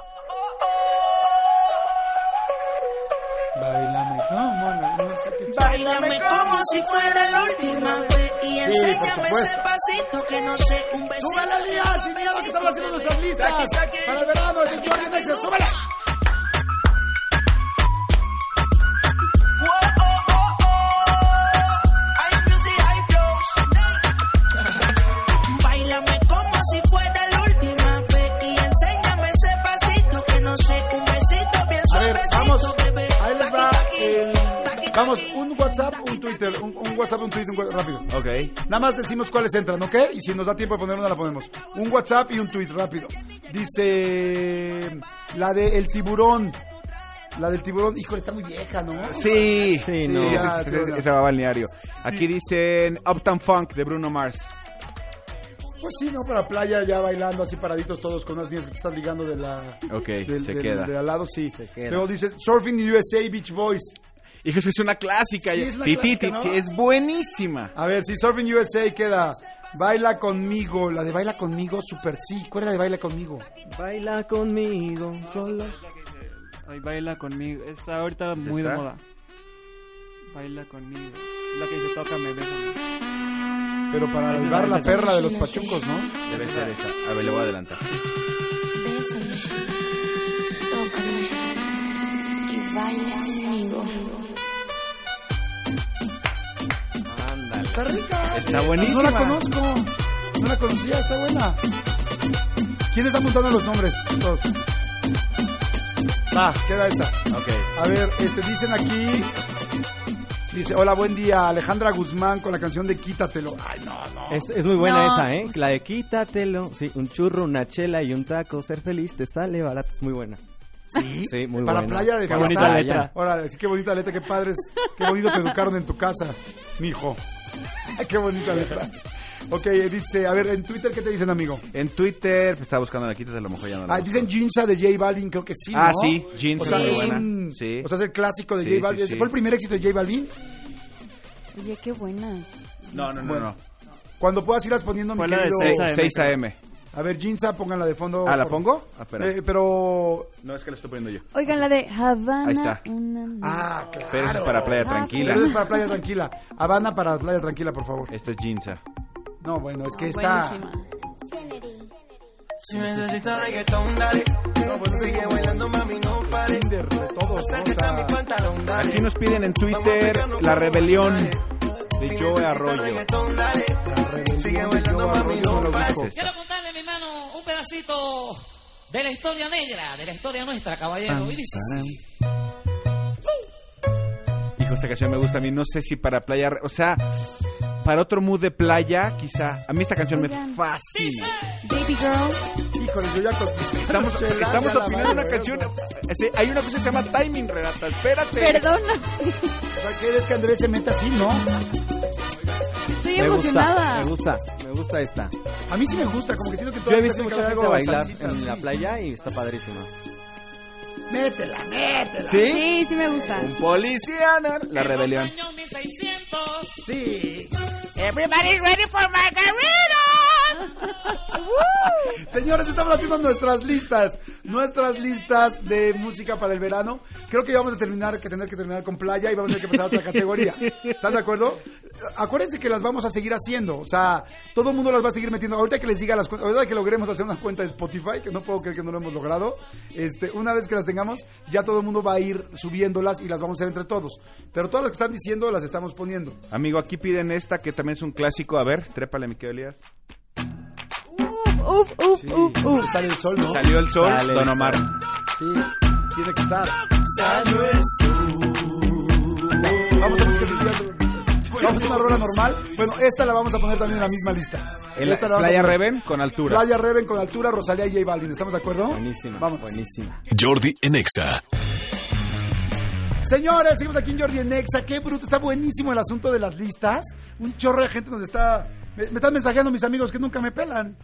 Bailame como no, no sé qué. Báilame como si fuera la última vez y Sí, por enséñame supuesto. ese pasito que no sé, un besito. ¡Súbela, Lía! ¡Sin miedo que estamos haciendo nuestras listas! ¡Para el verano! ¡De Jordi Nexa! ¡Súbela! Báilame como si fuera la última vez y enséñame ese pasito que no sé, un besito bien A ver, suavecito, vamos. bebé. Ahí les va Taqui, el... taqui, Vamos, taqui. un WhatsApp, un Twitter. Un, un WhatsApp, un Twitter, un WhatsApp, rápido. Ok. Nada más decimos cuáles entran, ¿ok? Y si nos da tiempo de poner una, la ponemos. Un WhatsApp y un tweet, rápido. Dice... La de El Tiburón. La del Tiburón, híjole, está muy vieja, ¿no? Sí, Sí, no. ese- Ya, ese- tío, ese va a balneario. Aquí dicen Uptown Funk de Bruno Mars. Pues sí, ¿no? Para playa ya bailando así paraditos todos con unas niñas que te están ligando de la... Ok, del- se del- queda. De al lado, sí. Se queda. Luego dice Surfing in U S A Beach Boys. Hijo, eso es una clásica. Sí, es una Ti, ti, clásica, ti, ¿no? ti, Es buenísima. A ver, si Surfing U S A queda Baila Conmigo. La de Baila Conmigo, super sí. ¿Cuál es la de Baila Conmigo? Baila conmigo, solo. Ay, baila conmigo. Está ahorita muy de ¿Está? moda. Baila conmigo. La que dice tócame, bésame. Pero para Esa, dar la esa. perla de los pachucos, ¿no? Debe ser esa. A ver, le voy a adelantar. Bésame, tócame y baila conmigo. Ándale. Está rica. Está buenísima. No la conozco. No la conocía, está buena. ¿Quién está apuntando los nombres? Todos. Va, queda esa. Ok. A ver, este, dicen aquí... Dice, hola, buen día, Alejandra Guzmán con la canción de Quítatelo. Ay, no, no. Es, es muy buena No. esa, ¿eh? La de quítatelo. Sí, un churro, una chela y un taco. Ser feliz te sale barato. Es muy buena. ¿Sí? Sí, muy Para buena. playa de Qué fiesta. bonita Playa. letra. Órale, sí, qué bonita letra, qué padres. Qué bonito te educaron en tu casa, mijo. Qué bonita letra. Ok, dice, a ver, en Twitter, ¿qué te dicen, amigo? En Twitter, pues, estaba buscando la quita, a lo mejor ya no la Ah, busco. dicen Ginza de J Balvin, creo que sí, ¿no? Ah, sí, Jeans O es sea, muy buena. mm, Sí. O sea, es el clásico de Sí, J sí, Balvin. sí. ¿Fue el primer éxito de J Balvin? Oye, qué buena. No, no, no, Bueno. no. Cuando puedas irlas poniendo, mi Fue la de querido... seis a eme. seis a eme. A ver, Ginza, pónganla de fondo. ¿Ah, la por- pongo? Ah, espera. Eh, pero... No, es que la estoy poniendo yo. Oigan, la de Havana. Ahí está. Una... Ah, claro. Pero eso es para Playa Tranquila. Pero es para Playa Tranquila. Habana para Playa Tranquila, por favor. Esta es Ginza. No, bueno, es que esta... Buenísima. Si necesitas reggaetón, dale. Sigue bailando, mami, no pare. Tinder, de todos, ¿no? Acércate a mi pantalón, dale. Aquí nos piden en Twitter La Rebelión de Joe Arroyo. Reggaetón, dale. La rebelión Sigue de bailando, Joe mami, Arroyo, no no lo pare. ubico. Quiero contarle, mi hermano, un pedacito de la historia negra, de la historia nuestra, caballero. Y dice así. Hijo, esta canción me gusta a mí. No sé si para playa... O sea, para otro mood de playa, quizá. A mí esta canción Oigan. me fascina. Baby Girl. Híjole, yo ya... con- Estamos, Chela, estamos ya la opinando una bailo, canción... ¿eh? Sí, hay una cosa que se llama timing, Renata. Espérate. Perdona. ¿Para qué es que Andrés se meta así, no? Estoy Me gusta, emocionada. me gusta, me gusta esta. A mí sí me gusta, como que siento que Yo todo he visto mucha gente bailar salsita, en sí. la playa y está padrísimo. Métela, métela. ¿Sí? Sí, sí me gusta. Un policía, ¿no? La rebelión. En los años mil seiscientos. Sí. Everybody's ready for margarita. Señores, estamos haciendo nuestras listas, nuestras listas de música para el verano. Creo que ya vamos a terminar, que tener que terminar con playa y vamos a tener que pasar a otra categoría. ¿Están de acuerdo? Acuérdense que las vamos a seguir haciendo, o sea, todo el mundo las va a seguir metiendo. Ahorita que les diga las cuentas, ahorita que logremos hacer una cuenta de Spotify, que no puedo creer que no lo hemos logrado, este, una vez que las tengamos, ya todo el mundo va a ir subiéndolas y las vamos a hacer entre todos. Pero todas las que están diciendo las estamos poniendo. Amigo, aquí piden esta, que también es un clásico. A ver, trépale, mi querido Elías. Uf, uf, uf, uf. Sale el sol, ¿no? Salió el sol, Sale el Don sol. Omar. Sí, tiene que estar. Salió el sol. Vamos a poner vamos a hacer una rola normal. Bueno, esta la vamos a poner también en la misma lista. En la Esta la vamos a Playa poner. Reven con altura. Playa Reven con altura, Rosalía y J Balvin. ¿Estamos de acuerdo? Buenísima, Vamos. buenísima. Jordi en Exa. Señores, seguimos aquí en Jordi en Exa. Qué bruto, está buenísimo el asunto de las listas. Un chorro de gente nos está... Me, me están mensajeando mis amigos que nunca me pelan.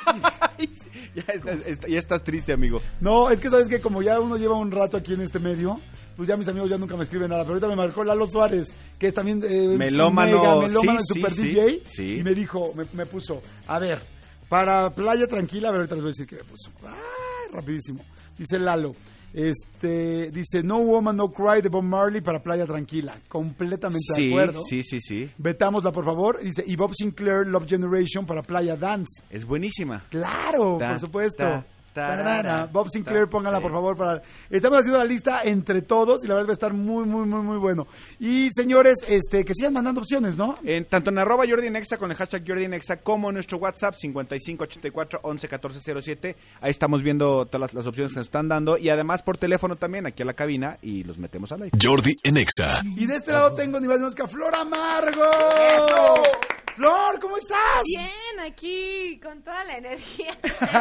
ya, estás, está- ya estás triste, amigo. No, es que sabes que como ya uno lleva un rato aquí en este medio, pues ya mis amigos ya nunca me escriben nada. Pero ahorita me marcó Lalo Suárez, que es también eh, Melómano, mega melómano sí, y super sí, D J. sí. Y me dijo, me, me puso, a ver, para Playa Tranquila, a ver, ahorita les voy a decir que me puso. Ay, rapidísimo. Dice Lalo. Este, dice No Woman No Cry de Bob Marley para Playa Tranquila. Completamente de Sí, acuerdo. sí, sí, sí. Vetámosla, por favor. Dice, y Bob Sinclair, Love Generation para Playa Dance. Es buenísima. Claro, Ta, por supuesto. ta, tarara, Tarara. Bob Sinclair, ta, póngala sí. por favor para... Estamos haciendo la lista entre todos y la verdad va a estar muy, muy, muy, muy bueno. Y señores, este, que sigan mandando opciones, ¿no? En, tanto en arroba Jordi en Exa con el hashtag Jordi en Exa como en nuestro WhatsApp cincuenta y cinco ochenta y cuatro once catorce cero siete. Ahí estamos viendo todas las, las opciones que nos están dando y además por teléfono también aquí a la cabina y los metemos al aire. Jordi en Exa. Y de este lado tengo ni más ni menos que a Flor Amargo. ¡Eso! Flor, ¿cómo estás? Bien, aquí, con toda la energía.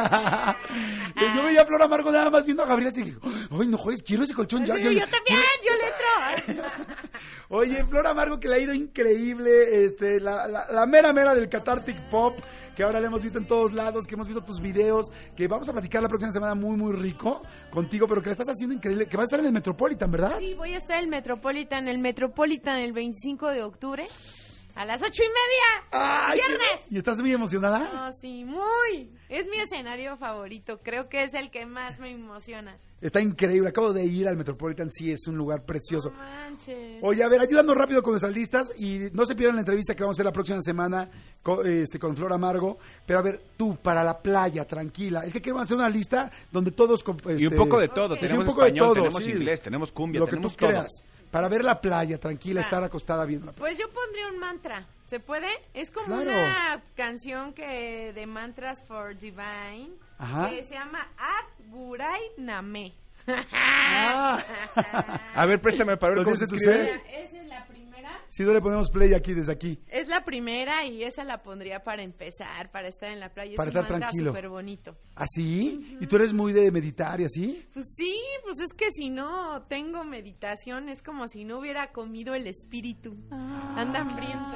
Pues yo veía a Flor Amargo nada más viendo a Gabriela y dije, ay, no jodes, quiero ese colchón ya. Sí, yo también, yo le entro. Oye, Flor Amargo, que le ha ido increíble, este, la, la, la mera mera del Cathartic Pop, que ahora le hemos visto en todos lados, que hemos visto tus videos, que vamos a platicar la próxima semana muy, muy rico contigo, pero que la estás haciendo increíble, que vas a estar en el Metropolitan, ¿verdad? Sí, voy a estar en el Metropolitan, el Metropolitan el veinticinco de octubre, a las ocho y media, Ay, viernes. ¿Y estás muy emocionada? No, sí, muy. Es mi escenario favorito, creo que es el que más me emociona. Está increíble, acabo de ir al Metropolitan, sí, es un lugar precioso. No manches. Oye, a ver, ayúdanos rápido con nuestras listas y no se pierdan la entrevista que vamos a hacer la próxima semana con, este, con Flor Amargo. Pero a ver, tú, para la playa, tranquila. Es que queremos hacer una lista donde todos... Este, Y un poco de todo, sí, tenemos un poco español, de todo, tenemos sí. inglés, tenemos cumbia, Lo que tenemos tú todo. creas. Para ver la playa, tranquila, Ah. estar acostada viendo la playa. Pues yo pondría un mantra, ¿se puede? Es como Claro. una canción que de Mantras for Divine, Ajá. que se llama Ad Guray Name. Ah. A ver, préstame para ver ¿Lo cómo se dices tú, escribe. Sue? Esa es la primera. Si no le ponemos play aquí, desde aquí. Es la primera y esa la pondría para empezar, para estar en la playa. Para es un estar mantra tranquilo. súper bonito. ¿Así? ¿Y tú eres muy de meditar y así? Pues sí, pues es que si no tengo meditación es como si no hubiera comido el espíritu. Anda hambriento.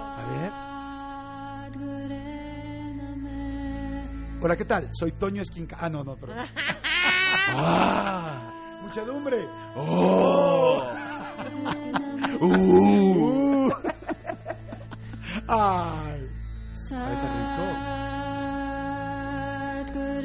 A ver. Hola, ¿qué tal? Soy Toño Esquinca. Ah, no, no, perdón. ¡Ah! ¡Muchedumbre! ¡Oh! ¡Uh! ¡Ay! Ay, está rico.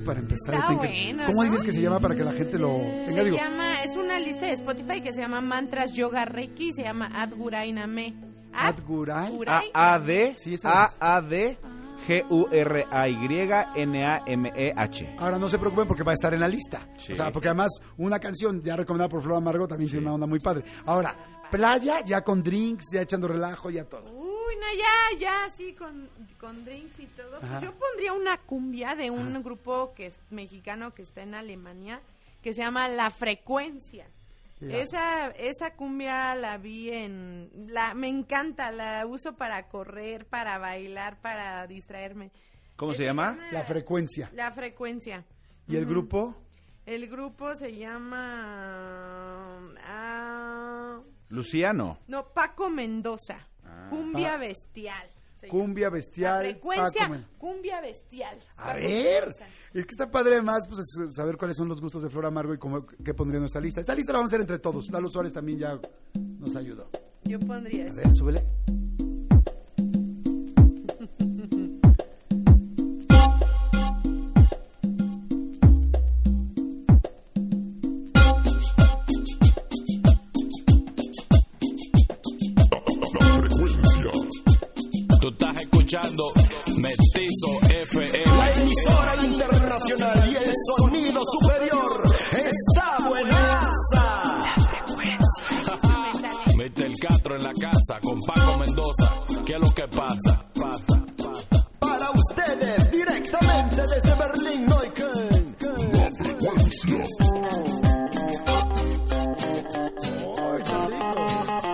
para empezar. Está Está increíble. bueno, ¿Cómo ¿no? dices que se llama para que la gente lo tenga? Se Digo, llama, es una lista de Spotify que se llama Mantras Yoga Reiki, se llama Adgurainame. Ad- Adguray. Guray. A A D Sí, esa A es. A D G U R A Y N A M E H. Ahora no se preocupen porque va a estar en la lista. Sí. O sea, porque además una canción ya recomendada por Flor Amargo también tiene una onda muy padre. Ahora, playa ya con drinks, ya echando relajo, ya todo. Uy, no, ya, ya, sí, con, con drinks y todo. Ajá. Yo pondría una cumbia de un grupo que es mexicano que está en Alemania, que se llama La Frecuencia. Ya. Esa esa cumbia la vi en... la Me encanta, la uso para correr, para bailar, para distraerme. ¿Cómo se llama? La frecuencia. La Frecuencia. ¿Y el Ujú. grupo? El grupo se llama... ah, Luciano. no, Paco Mendoza. Cumbia Pa- Bestial. se llama. Cumbia La bestial. frecuencia, Paco Men- cumbia bestial. A Paco ver, Mendoza. es que está padre además pues, es saber cuáles son los gustos de Flor Amargo y cómo, qué pondría en nuestra lista. Esta lista la vamos a hacer entre todos. Lalo Suárez también ya nos ayudó. Yo pondría A eso. ver, súbele. Tú estás escuchando Mestizo F M. La emisora internacional y el sonido superior está buenaza. Mete el Castro en la casa con Paco Mendoza. ¿Qué es lo que pasa? Pasa, pasa. Para ustedes, directamente desde Berlín, Neukölln. ¡Ay, qué rico!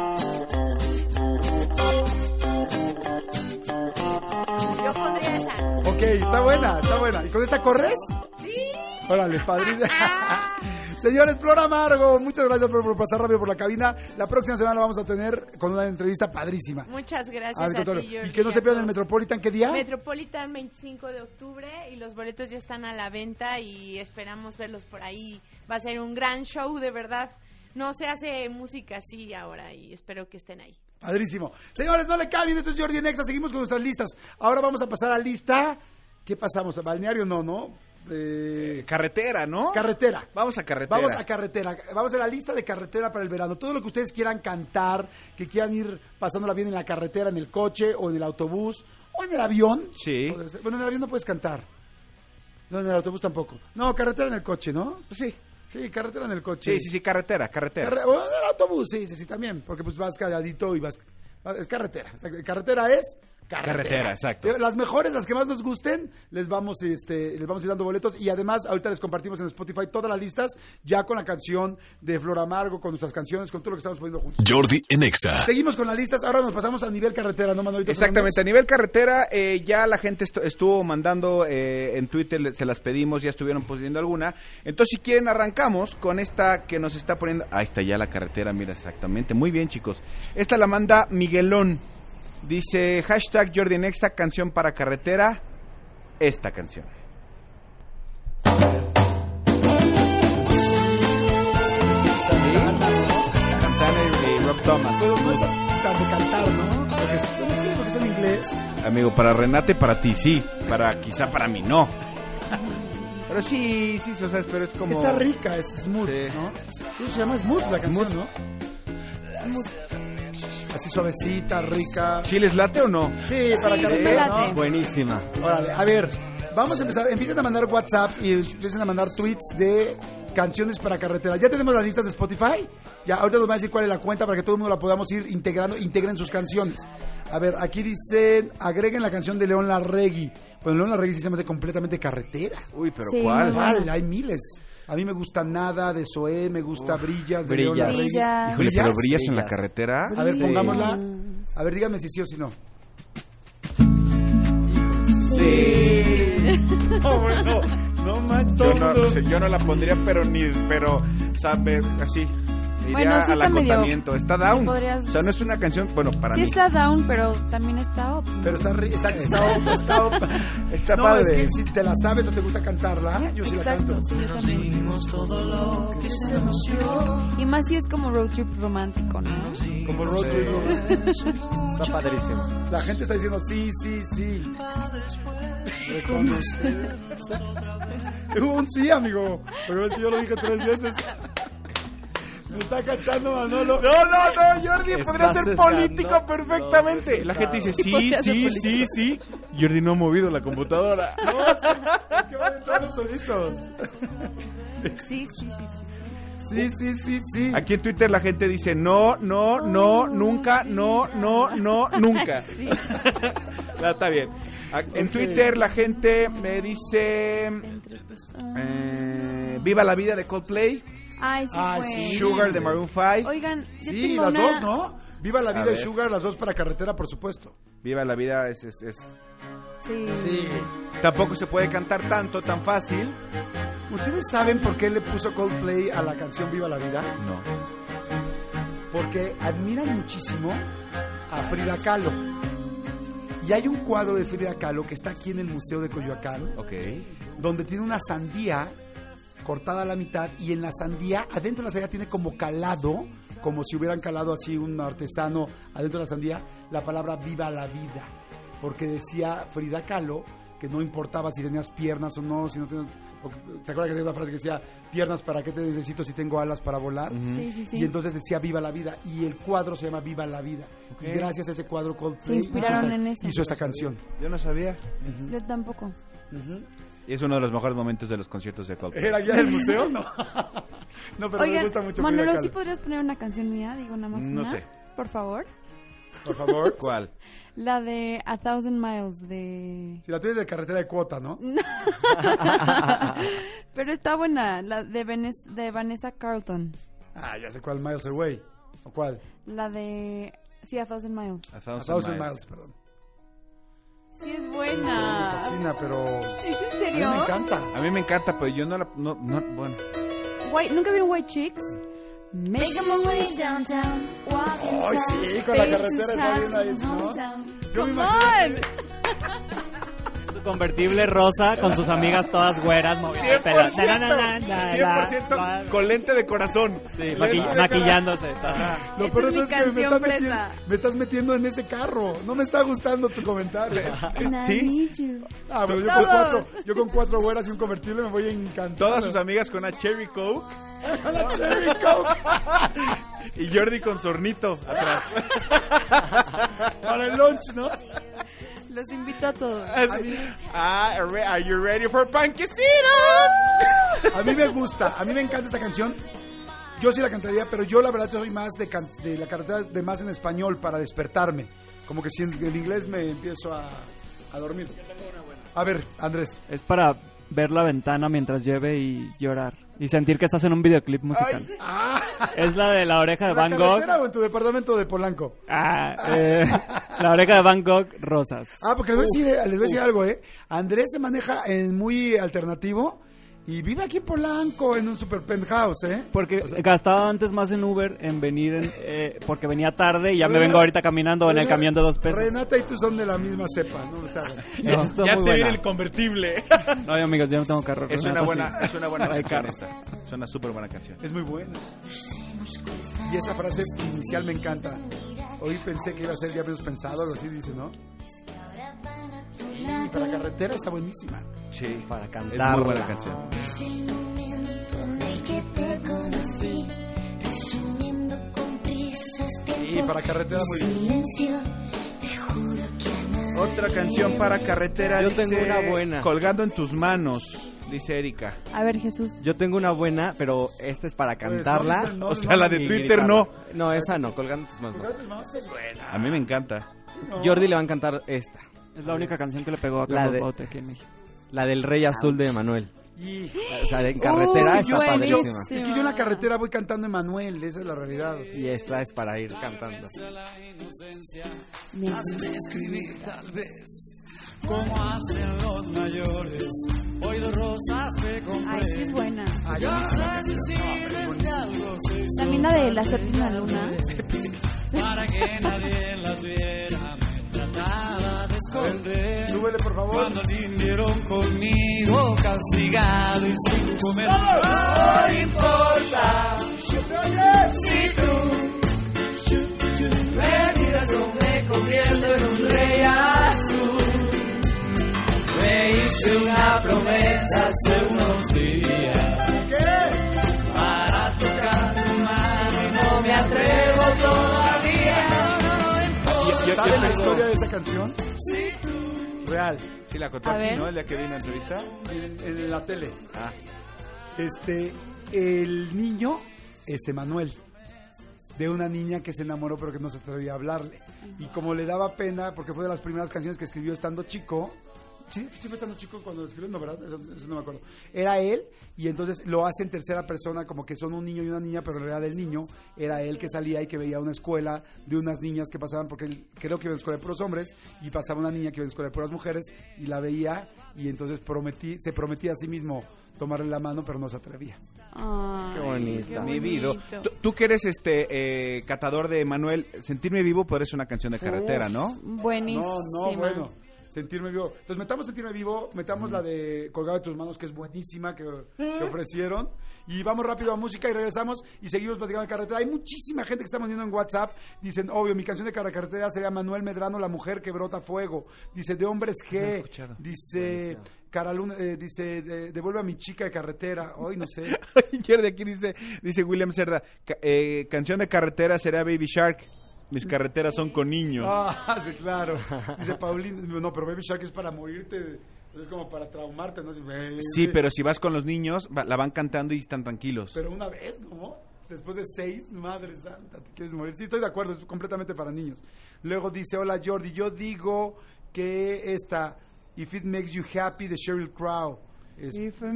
Yo pondría esa. Ok, está buena, está buena. ¿Y con esta corres? Sí. Órale, padrísimo. Señores, Flor Amargo, muchas gracias por, por pasar rápido por la cabina. La próxima semana la vamos a tener con una entrevista padrísima. Muchas gracias Al a contrario. ti, Jordi, Y que no y se a pierdan el todos. Metropolitan, ¿qué día? Metropolitan veinticinco de octubre y los boletos ya están a la venta y esperamos verlos por ahí. Va a ser un gran show, de verdad. No se hace música así ahora y espero que estén ahí. Padrísimo. Señores, no le cambien, esto es Jordi en Exa, seguimos con nuestras listas. Ahora vamos a pasar a lista. ¿Qué pasamos? ¿A balneario? No, ¿no? Eh, Carretera, ¿no? Carretera. Vamos a carretera. Vamos a carretera. Vamos a la lista de carretera para el verano. Todo lo que ustedes quieran cantar, que quieran ir pasándola bien en la carretera, en el coche, o en el autobús, o en el avión. Sí. Podría ser. Bueno, en el avión no puedes cantar. No, en el autobús tampoco. No, carretera en el coche, ¿no? Pues sí. Sí, carretera en el coche. Sí, sí, sí, carretera, carretera. Carre- o en el autobús, sí, sí, sí, también. Porque pues vas calladito y vas... Es carretera. O sea, carretera es... Carretera. Carretera, exacto. Las mejores, las que más nos gusten, les vamos, este, les vamos a ir dando boletos. Y además, ahorita les compartimos en Spotify todas las listas, ya con la canción de Flor Amargo, con nuestras canciones, con todo lo que estamos poniendo juntos. Jordi en Exa. Seguimos con las listas. Ahora nos pasamos a nivel carretera, ¿no, Manolito? Exactamente, a nivel carretera, eh, ya la gente estu- estuvo mandando eh, en Twitter, le- se las pedimos, ya estuvieron poniendo alguna. Entonces, si quieren, arrancamos con esta que nos está poniendo. Ahí está ya la carretera, mira, exactamente. Muy bien, chicos. Esta la manda Miguelón. Dice, hashtag Jordi en Exa, canción para carretera. Esta canción. Santana y Rob Thomas. Pero no es tan de cantar, ¿no? Porque es, bueno, sí, porque es en inglés. Amigo, para Renate, para ti sí, para quizá para mí no. Pero sí, sí, o sea, pero es como... Está rica, es smooth, Sí. ¿no? Eso se llama smooth la canción, Smooth. ¿no? Smooth. Así suavecita, rica. ¿Chiles late o no? Sí, para Sí, carretera, sí me late. ¿no? Buenísima. Órale, a ver, vamos a empezar. Empiecen a mandar WhatsApp y empiecen a mandar tweets de canciones para carretera. Ya tenemos las listas de Spotify. Ya, ahorita nos van a decir cuál es la cuenta para que todo el mundo la podamos ir integrando, integren sus canciones. A ver, aquí dicen, agreguen la canción de León Larregui. Bueno, León Larregui sí se me hace completamente carretera. Uy, pero Sí, ¿cuál? muy ¿Cuál? Hay miles. A mí me gusta Nada de Zoé, me gusta Brillas de León Brillas. Larregui. Brillas. Híjole, pero ¿Brillas? brillas en la Brillas. carretera. A ver, Sí. pongámosla. A ver, díganme si sí o si no. Sí. No, bueno, no manches, todo Yo el no, mundo. yo no la pondría, pero ni, pero, sabe, así. Iría Bueno, sí al está medio- agotamiento. Está down. podrías- O sea, no es una canción, bueno, para Sí mí. está down, pero también está up. Pero está, ri- exacto, está up, está up. Está no, padre. es que si te la sabes o te gusta cantarla, yo sí la Exacto, canto. sí, yo también. Y más si es como road trip romántico, ¿no? Como road trip romántico. Está padrísimo. La gente está diciendo sí, sí, sí. Reconocer. Hubo un sí, amigo. Pero es que yo lo dije tres veces. Me está cachando Manolo. No, no, no, Jordi, Estás podría ser sesgando político perfectamente. los La gente dice, resultados. sí, Podría ser sí, político. sí, sí. Jordi no ha movido la computadora. No, es que, es que van entrando solitos. Sí, sí, sí, sí. Sí, sí, sí, sí. Aquí en Twitter la gente dice, no, no, no, nunca, no, no, no, nunca. Sí. No, está bien. A- En Ok. Twitter la gente me dice, eh, Viva la vida de Coldplay. Ay, sí, Ah, fue. sí. Sugar de Maroon cinco. Oigan, yo Sí, tengo las una... dos, ¿no? Viva la A vida y ver. Sugar, las dos para carretera, por supuesto. Viva la vida es, es, es- Sí. Sí. Tampoco se puede cantar tanto, tan fácil. ¿Ustedes saben por qué le puso Coldplay a la canción Viva la vida? No. Porque admiran muchísimo a Frida Kahlo. Y hay un cuadro de Frida Kahlo que está aquí en el Museo de Coyoacán, Ok. donde tiene una sandía cortada a la mitad y en la sandía, adentro de la sandía tiene como calado, como si hubieran calado así un artesano adentro de la sandía, la palabra Viva la vida. Porque decía Frida Kahlo que no importaba si tenías piernas o no, si no tenías... ¿Se acuerdan que tenía una frase que decía, piernas, ¿para qué te necesito si tengo alas para volar? Sí, sí, sí. Y entonces decía Viva la vida, y el cuadro se llama Viva la vida. Ok. Y gracias a ese cuadro Coldplay Se inspiraron hizo, esta, en eso. hizo esta canción. Yo no sabía. Yo tampoco. Y es uno de los mejores momentos de los conciertos de Coldplay. ¿Era guía del museo? No. No, pero me Oigan, gusta mucho Frida Manolo, Kahlo. ¿sí podrías poner una canción mía? Digo, nada más No una. sé. Por favor. Por favor. ¿Cuál? La de A Thousand Miles de... Si la tuya es de carretera de cuota, ¿no? Pero está buena, la de, Venes- de Vanessa Carlton. Ah, ya sé cuál, Miles Away. ¿O cuál? La de... Sí, A Thousand Miles. A A Thousand, Thousand Miles. Miles, perdón. Sí, es Me buena. fascina, pero... ¿Es en A serio? mí me encanta. A mí me encanta, pero yo no la... No, no, bueno. White, ¿nunca vieron White Chicks? Make my way downtown, walking Ay, sí, con la carretera está bien ahí, ¿no? Yo me Come imagino on. Su convertible rosa con sus amigas todas güeras moviendo el pelo. Na, na, na, na, na, cien por ciento na. con lente de corazón. Sí, Lente maqui- de maquillándose. Ajá. Lo Esta peor es mi es que me canción estás, fresa. metiendo, me estás metiendo en ese carro. No me está gustando tu comentario. And I ¿Sí? need you. Ah, pero yo con, Todos. cuatro, yo con cuatro güeras y un convertible me voy encantando. Todas sus amigas con una Cherry Coke. La Cherry Coke. Y Jordi con sornito atrás. Para el lunch, ¿no? Los invito a todos. Ah, are are you ready for panquecitos? A mí me gusta, a mí me encanta esta canción. Yo sí la cantaría, pero yo la verdad soy más de, can- de la carretera, de más en español para despertarme. Como que si en, en inglés me empiezo a, a dormir. A ver, Andrés. Es para ver la ventana mientras llueve y llorar. Y sentir que estás en un videoclip musical. Ay, ah, Es la de La Oreja de ¿en la Van Gogh. carretera o en tu departamento de Polanco? Ah, eh, La Oreja de Van Gogh, Rosas. Ah, porque les voy, a decir, les voy a decir algo, ¿eh? Andrés se maneja en muy alternativo y vive aquí en Polanco, en un super penthouse, ¿eh? Porque gastaba antes más en Uber en venir, en, eh, porque venía tarde y ya me vengo ahorita caminando en el camión de dos pesos. Renata y tú son de la misma cepa, ¿no? O sea, Ya, está ya muy te buena. viene el convertible. No, amigos, yo no tengo carro. Es Renata una buena, sí. es una buena Hay canción carro. esta. Es una súper buena canción. es muy buena. Y esa frase inicial me encanta. Hoy pensé que iba a ser ya menos pensado, algo así dice, ¿no? Sí, para carretera está buenísima. Sí, Para es cantar. muy buena canción. Sí, para carretera muy bien. Otra canción para carretera. Yo dice, tengo una buena. Colgando en tus manos, dice Erika. A ver, Jesús. Yo tengo una buena, pero esta es para cantarla. no, no, O sea, la de y Twitter gritarla. no. No, esa no, colgando tus manos. no. Es buena. A mí me encanta. Jordi le va a encantar esta. Es la única canción que le pegó a La Carlos de- Baute aquí en México. La del Rey Azul de Manuel. Y O sea, en carretera Uy, está buenísima. padrísima. es que yo en la carretera voy cantando Emanuel, esa es la realidad. Y esta es para ir cantando. Hazme escribir tal vez como hacen los mayores. Hoy dos rosas te compré. Ay, sí es buena. Ah, yo No no sé la sé canción. si No, pero es sirven de buenísima. algo, se También la de la séptima luna. Para que nadie la viera, me trataba de esconder. Súbele, por favor. Cuando vinieron conmigo, castigado y sin comer. No importa si tú me miras o me convierto en un rey azul. Me hice una promesa hace unos días. ¿Qué? Para tocar tu mano y no me atrevo todavía. ¿Sabes la historia de esa canción? Sí. Real. Sí, la contó A aquí, ver. ¿no? El día que vino a entrevista. En, en la tele. Ah. Este, el niño es Emanuel, de una niña que se enamoró pero que no se atrevía a hablarle. Y como le daba pena, porque fue de las primeras canciones que escribió estando chico. Sí, sí fue estando chico cuando lo escribió, no, ¿verdad? Eso, eso no me acuerdo. Era él, y entonces lo hace en tercera persona, como que son un niño y una niña, pero en realidad el niño era él que salía y que veía una escuela de unas niñas que pasaban, porque él, creo que iba a una escuela de puros hombres, y pasaba una niña que iba a una escuela de puras mujeres, y la veía, y entonces prometí, se prometía a sí mismo tomarle la mano, pero no se atrevía. Ay, Qué bonito. qué Mi vida. bonito. Tú, tú que eres este eh, catador de Manuel, Sentirme Vivo podría ser una canción de carretera, ¿no? Buenísima. No, no, bueno. Sentirme Vivo. Entonces metamos Sentirme Vivo, metamos Mm. la de Colgado de tus manos, que es buenísima, que, que ofrecieron. Y vamos rápido a música y regresamos y seguimos platicando de carretera. Hay muchísima gente que estamos viendo en WhatsApp. Dicen, obvio, mi canción de carretera sería Manuel Medrano, La mujer que brota fuego. Dice, de hombres No he G. escuchado. Dice, Caraluna, eh, dice, de- devuelve a mi chica de carretera. Hoy no sé. Ayer de aquí dice, dice William Cerda, ca- eh, canción de carretera será Baby Shark. Mis carreteras son con niños. Ah, sí, claro. Dice Paulín, no, pero Baby Shark es para morirte. Es como para traumarte, ¿no? Sí, pero si vas con los niños, va- la van cantando y están tranquilos. Pero una vez, ¿no? Después de seis, madre santa, ¿te quieres morir? Sí, estoy de acuerdo, es completamente para niños. Luego dice, hola Jordi, yo digo que esta, If It Makes You Happy, de Sheryl Crow. Es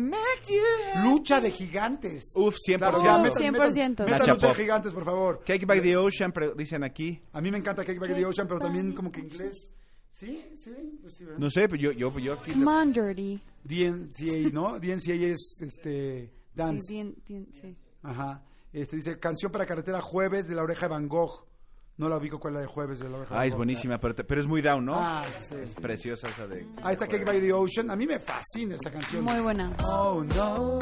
lucha de gigantes. Uf, cien por Claro, ciento. ya, metan- cien por metan- ciento. metan Nacha lucha de Pop. gigantes, por favor. Cake by the Ocean, pero dicen aquí. A mí me encanta Cake by the Ocean, pero también como que inglés. Sí, sí, pues sí, ¿verdad? No sé, pero yo, yo, yo aquí... Come on, Dirty. D N C A, ¿no? D N C A es este dance. Sí, bien, bien, sí. Ajá. Este dice canción para carretera Jueves de La Oreja de Van Gogh. No la ubico cuál es la de Jueves de La Oreja de Ah, Van es Gogh. buenísima, pero, te- pero es muy down, ¿no? Ah, sí. Es preciosa esa de... Ahí está Cake by the Ocean. A mí me fascina esta canción. Muy buena. Oh, no.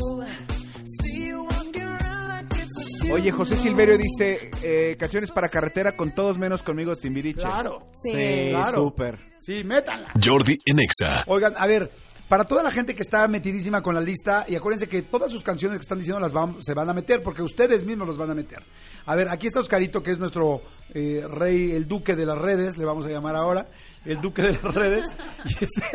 Oye, José Silverio dice, eh, canciones para carretera con todos menos conmigo Timbiriche. Claro. Sí. claro. súper. Sí, métanla. Jordi en Exa. Oigan, a ver, para toda la gente que está metidísima con la lista, y acuérdense que todas sus canciones que están diciendo las van- se van a meter, porque ustedes mismos los van a meter. A ver, aquí está Oscarito, que es nuestro eh, rey, el duque de las redes, le vamos a llamar ahora, el duque de las redes, y este,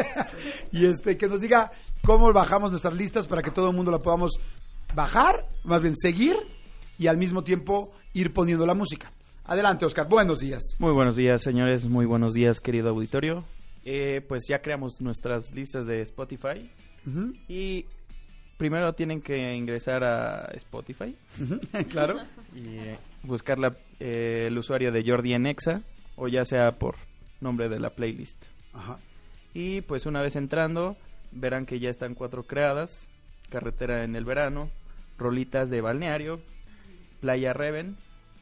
y este que nos diga cómo bajamos nuestras listas para que todo el mundo la podamos bajar, más bien seguir, y al mismo tiempo ir poniendo la música. Adelante, Oscar, buenos días. Muy buenos días, señores. Muy buenos días, querido auditorio. Eh, pues ya creamos nuestras listas de Spotify. Ujú. Y primero tienen que ingresar a Spotify. Claro. Y eh, buscar la, eh, el usuario de Jordi en Exa, o ya sea por nombre de la playlist. Ajá. Y pues una vez entrando, verán que ya están cuatro creadas. Carretera en el verano, Rolitas de Balneario, Playa Reven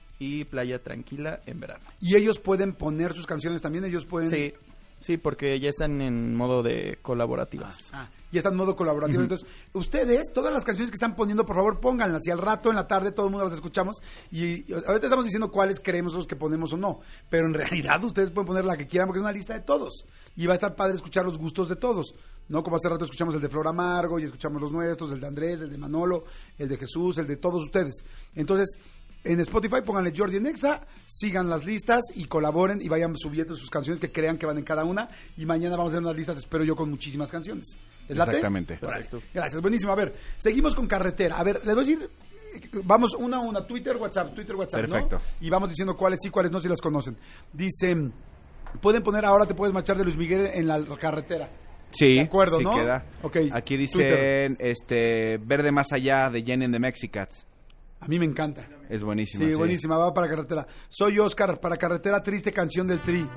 y Playa Tranquila en verano. Y ellos pueden poner sus canciones también, ellos pueden... Sí, sí, porque ya están en modo de colaborativas. Ah, ya está en modo colaborativo. Ujú. Entonces, ustedes, todas las canciones que están poniendo, por favor, pónganlas. Y al rato, en la tarde, todo el mundo las escuchamos. Y, y ahorita estamos diciendo cuáles creemos los que ponemos o no. Pero en realidad, ustedes pueden poner la que quieran porque es una lista de todos. Y va a estar padre escuchar los gustos de todos. ¿No? Como hace rato escuchamos el de Flor Amargo y escuchamos los nuestros, el de Andrés, el de Manolo, el de Jesús, el de todos ustedes. Entonces, en Spotify pónganle Jordi en Exa, sigan las listas y colaboren y vayan subiendo sus canciones que crean que van en cada una. Y mañana vamos a hacer unas listas, espero yo, con muchísimas canciones. ¿Les late? Exactamente. Órale. Gracias, buenísimo. A ver, seguimos con carretera. A ver, les voy a decir, eh, vamos una a una, Twitter, WhatsApp, Twitter, WhatsApp, ¿no? Perfecto. Y vamos diciendo cuáles sí, cuáles no, si las conocen. Dicen, pueden poner Ahora te puedes marchar de Luis Miguel en la carretera. Sí, De acuerdo, sí ¿no? queda. Ok, Aquí Twitter. dicen, este, Verde Más Allá de Jenny and the Mexicats. A mí me encanta. Es buenísima. Sí, buenísima, va para carretera. Soy Oscar, para carretera, triste canción del Tri.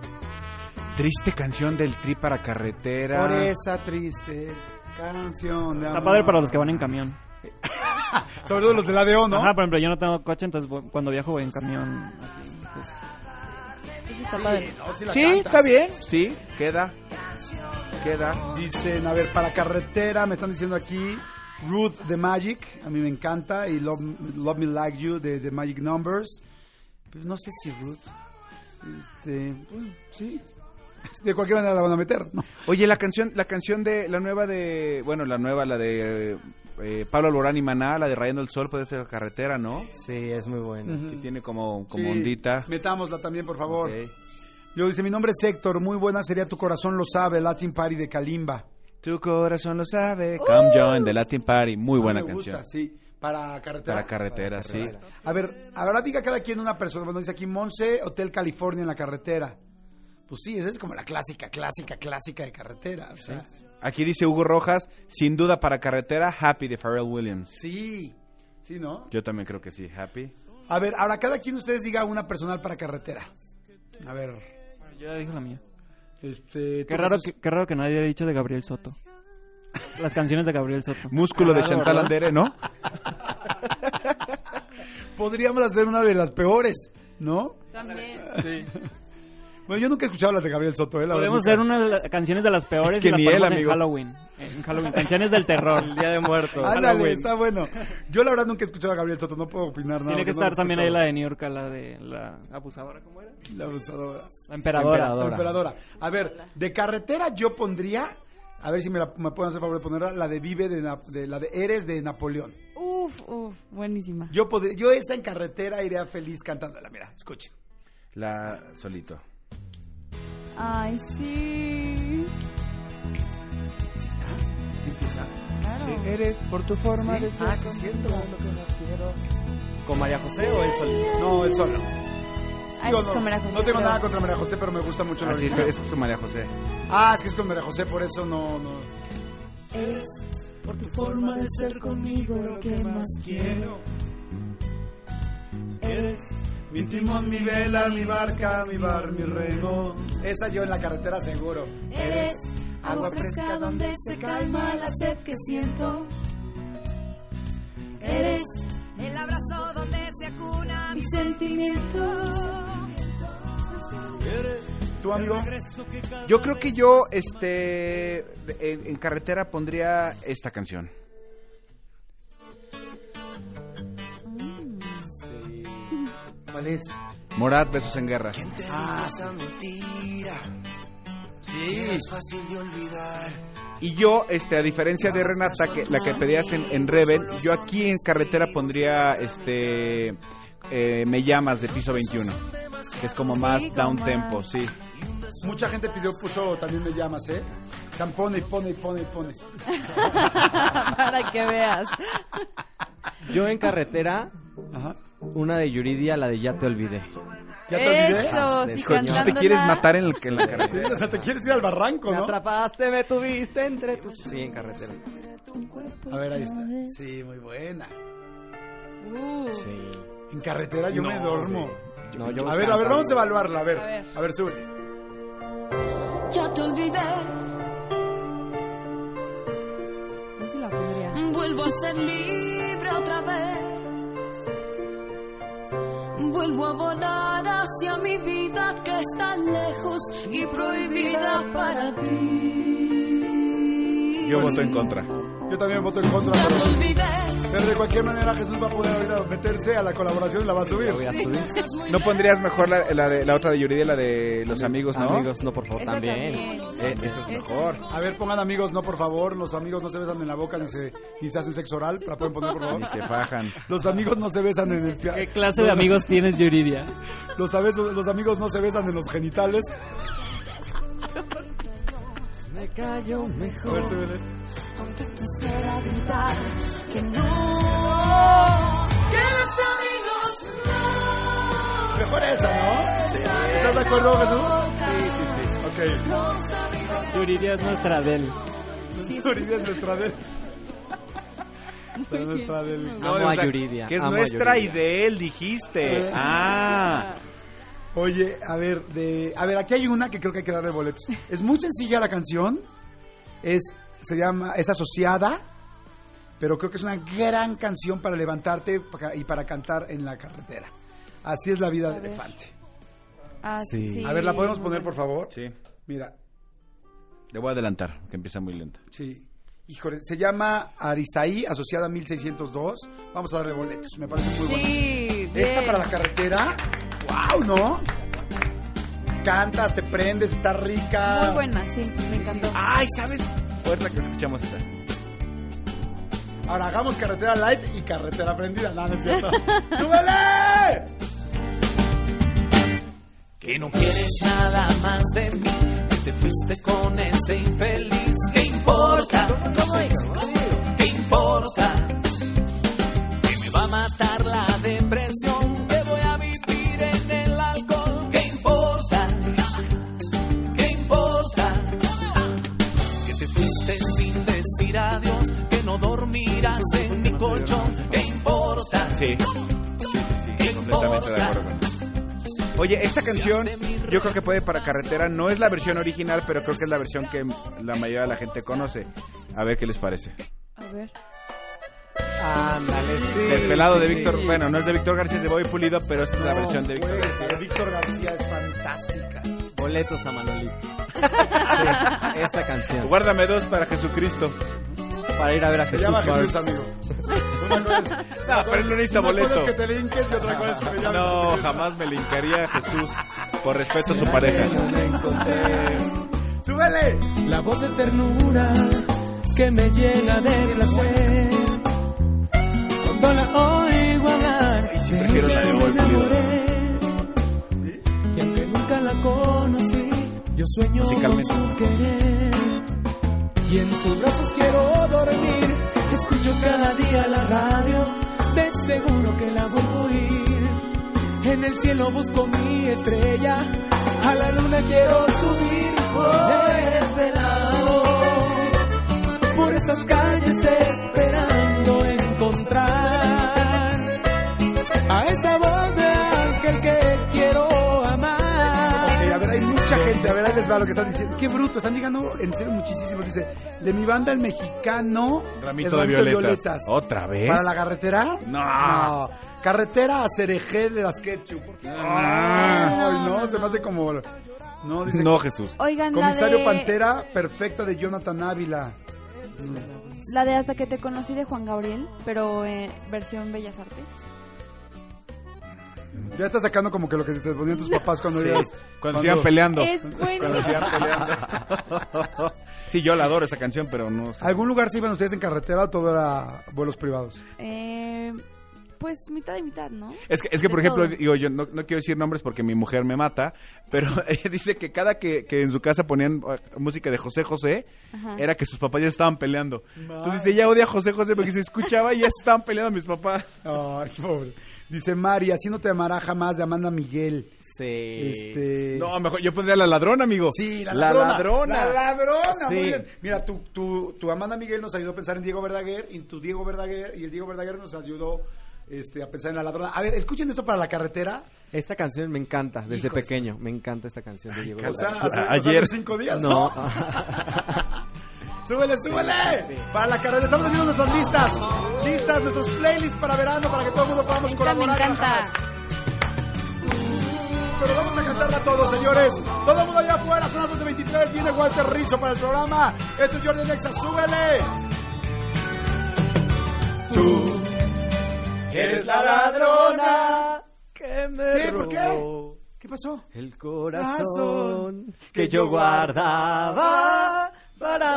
Triste canción del Tri para carretera. Por esa triste canción de Está amor. padre para los que van en camión. Sobre todo los de la D O, ¿no? Ajá, por ejemplo, yo no tengo coche, entonces voy- cuando viajo voy en camión. Así, entonces... Eso está padre. no, sí la Sí, cantas. está bien. Sí, queda. Queda. Dicen, a ver, para carretera, me están diciendo aquí, Ruth the Magic, a mí me encanta, y Love, Love Me Like You de The Magic Numbers. Pero no sé si Ruth, este, pues, sí, de cualquier manera la van a meter, ¿no? Oye, la canción, la canción de, la nueva de, bueno, la nueva, la de eh, Pablo Alborán y Maná, la de Rayando el Sol, puede ser carretera, ¿no? Sí, es muy buena. Ujú. Que tiene como, como Sí, ondita. metámosla también, por favor. Ok. Luego dice, mi nombre es Héctor, muy buena sería Tu Corazón Lo Sabe, Latin Party de Kalimba. Tu corazón lo sabe. Come Join de Latin Party, muy Ah, buena me gusta, canción. sí. Para carretera. Para carretera, sí. A ver, ahora diga cada quien una persona. Bueno, dice aquí Monse, Hotel California en la carretera. Pues sí, esa es como la clásica, clásica, clásica de carretera. O sea, Aquí dice Hugo Rojas, sin duda para carretera, Happy de Pharrell Williams. sí, sí, ¿no? Yo también creo que sí, Happy. A ver, ahora cada quien de ustedes diga una personal para carretera. A ver. Yo ya dije la mía. Este, Qué tú, raro, Jesús. que, qué raro que nadie haya dicho de Gabriel Soto. Las canciones de Gabriel Soto. Músculo de Raro, Chantal ¿verdad? Andere, ¿no? Podríamos hacer una de las peores, ¿no? También. Sí. Bueno, yo nunca he escuchado las de Gabriel Soto, ¿eh? La Podemos verdad, hacer una de las canciones de las peores Es que y las ni él, ponemos en amigo. Halloween. En Halloween, canciones del terror. El Día de Muertos. Ándale, Halloween. está bueno. Yo la verdad nunca he escuchado a Gabriel Soto, no puedo opinar nada. Tiene que porque no estar lo he también ahí escuchado. la de New York, la de la abusadora, ¿cómo era? La abusadora. La emperadora. La emperadora. A ver, de carretera yo pondría, a ver si me, la, me pueden hacer favor de ponerla, la de Vive, de, Na- de la de Eres de Napoleón. Uf, uf, buenísima. Yo podría, yo esta en carretera iría feliz cantándola, mira, escuchen. La solito. Ay, sí. ¿Sí está? ¿Sí empieza? Claro. Sí, eres por tu forma ¿Sí? de ser. Ah, sí, es cierto. ¿Con María José o él solito? No, él solo. Ah, Digo, es no, con María José, no tengo creo. nada contra María José, pero me gusta mucho la Ah, sí, original. es con María José. Ah, es que es con María José, por eso no, no. Es por tu forma de ser conmigo lo que más quiero. Eres Mi timón, mi vela, mi barca, mi bar, mi remo. Esa yo en la carretera seguro. Eres agua fresca donde se calma la sed que siento. Eres el abrazo donde se acuna mi sentimiento. ¿Tu amigo? Yo creo que yo, este, en, en carretera pondría esta canción. ¿Cuál es? Morat, Besos en Guerra. Ah, mentira. sí. Es fácil de olvidar. Y yo, este, a diferencia de Renata, que la que pedías en, en Reven, yo aquí en carretera pondría, este, eh, Me Llamas de Piso veintiuno, que es como más Sí, como down más- tempo, sí. Mucha gente pidió, puso, también me llamas, ¿eh? Tan pone y pone y pone y pone. Para que veas. Yo en carretera, Ajá. una de Yuridia, la de Ya te olvidé. ¿Ya te olvidé? Eso, de sí, coño. ¿Tú te cantándola. quieres matar en, el, en la Sí, carretera? o sea, te quieres ir al barranco, Me ¿no? atrapaste, me tuviste entre tus... Sí, en carretera. A ver, ahí está. Sí, muy buena. Uh, Sí. En carretera yo No, me duermo. sí. No, yo A ver, a ver, canto. vamos a evaluarla, a ver. A ver. A ver, súbele. ya te olvidé. No sé si la pondría. Vuelvo a ser libre otra vez. Vuelvo a volar hacia mi vida que está lejos y prohibida para ti. Yo voto en contra. Yo también voto en contra, Ya te pero, olvidé. pero de cualquier manera Jesús va a poder ahorita meterse a la colaboración y la va a subir. La voy a subir. ¿No pondrías mejor la, la, de, la otra de Yuridia, la de Los Amigos, no? Amigos, no, por favor, Esa también. también. Eh, esa es mejor. A ver, pongan amigos, no, por favor. Los amigos no se besan en la boca ni se, ni se hacen sexo oral. ¿La pueden poner, por favor? Ni se fajan. Los amigos no se besan en el... fia- ¿Qué clase de amigos tienes, Yuridia? Los, abe- los amigos no se besan en los genitales. Me callo A mejor. ver, súbele. Aunque quisiera gritar que no, que los amigos no. Mejor esa, ¿no? ¿Estás de acuerdo, Jesús? Sí, sí, sí. Ok. Los amigos Yuridia es nuestra Adele. Yuridia es nuestra del. Es nuestra del. Amo o a sea, Yuridia. Que es amo a nuestra y Yuridia. de él, dijiste. Ah. Oye, a ver, de, a ver, aquí hay una que creo que hay que darle boletos. Es muy sencilla la canción. Es, se llama, es asociada. pero creo que es una gran canción para levantarte y para cantar en la carretera. Así es la vida del elefante. Ah, sí. sí. A ver, ¿la podemos poner, por favor? Sí. Mira. Le voy a adelantar, que empieza muy lenta. Sí. Híjole, se llama Arisaí, asociada a mil seiscientos dos. Vamos a darle boletos, me parece muy bueno. Sí, Esta para la carretera, wow, ¿no? Cantas, te prendes, está rica. Muy buena, sí, me encantó. Ay, ¿sabes? Fuerza que escuchamos esta. Ahora hagamos carretera light y carretera prendida. No, no es cierto. ¡Súbele! Que no quieres nada más de mí, que te fuiste con ese infeliz. ¿Qué importa? ¿Cómo digo? ¿Qué importa? Que me va a matar la depresión, que voy a vivir en el alcohol. ¿Qué importa? ¿Qué importa? Que te fuiste sin decir adiós, que no dormirás en mi colchón. ¿Qué importa? Sí, sí, sí, sí, completamente de acuerdo. Oye, esta canción yo creo que puede para carretera, no es la versión original, pero creo que es la versión que la mayoría de la gente conoce. A ver qué les parece. A ver. Ándale, sí. El pelado de sí. Víctor, bueno, no es de Víctor García, es de Bobby Pulido, pero esta es la No, versión de Víctor pues, García. la de Víctor García es fantástica. Boletos a Manolito. Sí, esta canción. Guárdame dos para Jesucristo. Para ir a ver a Se Jesús. llama Bar. Jesús, amigo. Una cosa es, No, pero él no necesita una cosa boleto. es que te linques y otra cosa es que me llames. No, jamás me linkaría a Jesús por respeto a su pareja. ¡Súbele! La voz de ternura que me llena de placer. Cuando la oigo hablar, Sí, prefiero la de Bobby Pulido. y aunque nunca la conocí, yo sueño con Musicalmente. su querer. Y en sus brazos quiero dormir. Escucho cada día la radio, de seguro que la vuelvo a oír. En el cielo busco mi estrella, a la luna quiero subir. Voy desvelado por esas calles esperando encontrar a esa voz de ángel que quiero amar. Ok, a ver, hay mucha gente. A ver, ahí les va lo que están diciendo. Qué bruto, están llegando en serio muchísimos. Dice, de mi banda el mexicano. Ramito el de Ramito violetas. ¿Otra vez? ¿Para la carretera? No. Carretera a Cereje de las Ketchup. Ah. Ay, no, se me hace como... No, dice No, Jesús. Oigan, Comisario la de... Pantera, perfecta, de Jonathan Ávila. La de Hasta que te conocí de Juan Gabriel, pero en versión Bellas Artes. Ya está sacando como que lo que te ponían tus papás cuando Sí, eras... cuando sigan peleando. Es Cuando buenísimo. sigan peleando. Sí, yo la adoro esa canción, pero no sé. ¿Algún lugar se iban ustedes en carretera o todo era vuelos privados? Eh, pues mitad y mitad, ¿no? Es que, es que por De ejemplo, todo. digo, yo no, no quiero decir nombres porque mi mujer me mata, pero ella dice que cada que, que en su casa ponían uh, música de José José, Ajá. era que sus papás ya estaban peleando. Entonces dice, ya odia a José José porque se escuchaba y ya se estaban peleando mis papás. Ay, pobre. Dice Mari, así no te amará jamás, de Amanda Miguel. Sí. Este... No, mejor yo pondría La Ladrona, amigo. Sí, la La ladrona. ladrona. La ladrona, Sí. muy bien. Mira, tu, tu, tu Amanda Miguel nos ayudó a pensar en Diego Verdaguer, y tu Diego Verdaguer, y el Diego Verdaguer nos ayudó este, a pensar en la ladrona. A ver, escuchen esto para la carretera. Esta canción me encanta, desde Hijo de pequeño. Me encanta esta canción de Diego O sea, Verdaguer. hace, Ayer. hace cinco días, No. ¿no? ¡Súbele, súbele! Para la carretera, estamos haciendo nuestras listas. Listas, nuestros playlists para verano, para que todo el mundo podamos Esta me colaborar. encanta. Pero vamos a cantarla todos, señores. Todo el mundo allá afuera, son las doce veintitrés. Viene Walter Rizzo para el programa. Esto es Jordi Nexa, súbele. Tú eres la ladrona que me ¿Qué? ¿Por qué? robó ¿Qué pasó? El corazón que yo guardaba para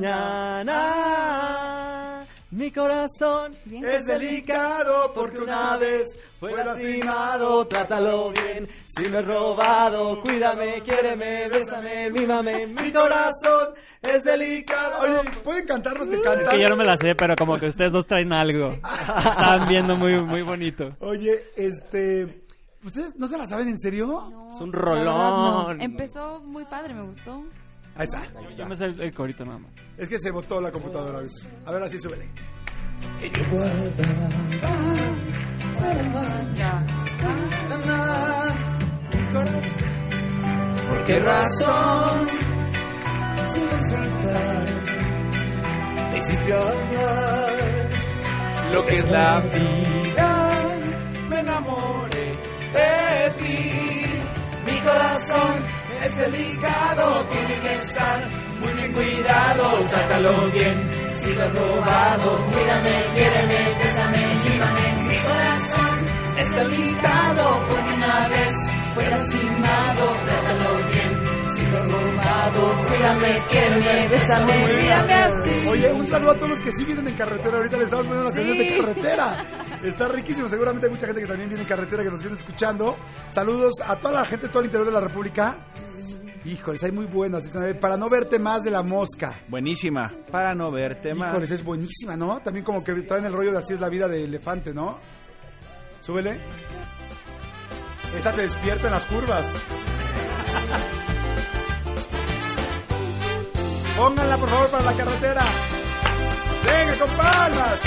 mañana. Mi corazón Bien. es delicado porque una vez fue lastimado. Trátalo bien, si me he robado, cuídame, quiéreme, bésame, mímame. Mi corazón es delicado. Oye, ¿pueden cantarnos que Es cantan? que yo no me la sé, pero como que ustedes dos traen algo. Están viendo muy, muy bonito. Oye, este... ¿Ustedes no se la saben en serio? No, Es un la verdad, rolón. no. Empezó muy padre, me gustó. Ahí está. Yo me sé el, el corito nada más. Es que se botó la computadora. A ver, así súbele. ¿Por qué razón? Sin soltar, me hiciste hablar lo que es la vida. Me enamoré de ti. Mi corazón es delicado, tiene que estar muy bien cuidado. Trátalo bien, si lo has robado, cuídame, quiéreme, bésame, llévame. Mi corazón es delicado, porque una vez fue lastimado. Trátalo bien, si lo has robado, cuídame, quiéreme, bésame, mírame así. Oye, un saludo a todos los que sí vienen en carretera. Ahorita les estamos poniendo las canciones de carretera. Está riquísimo. Seguramente hay mucha gente que también viene en carretera, que nos viene escuchando. Saludos a toda la gente de todo el interior de la República. Híjoles, hay muy buenas. Para no verte más, de La Mosca. Buenísima. Para no verte más. Híjoles, es buenísima, ¿no? También como que traen el rollo de Así es la vida de Elefante, ¿no? Súbele. Esta te despierta en las curvas. Pónganla, por favor, para la carretera. Venga, con palmas.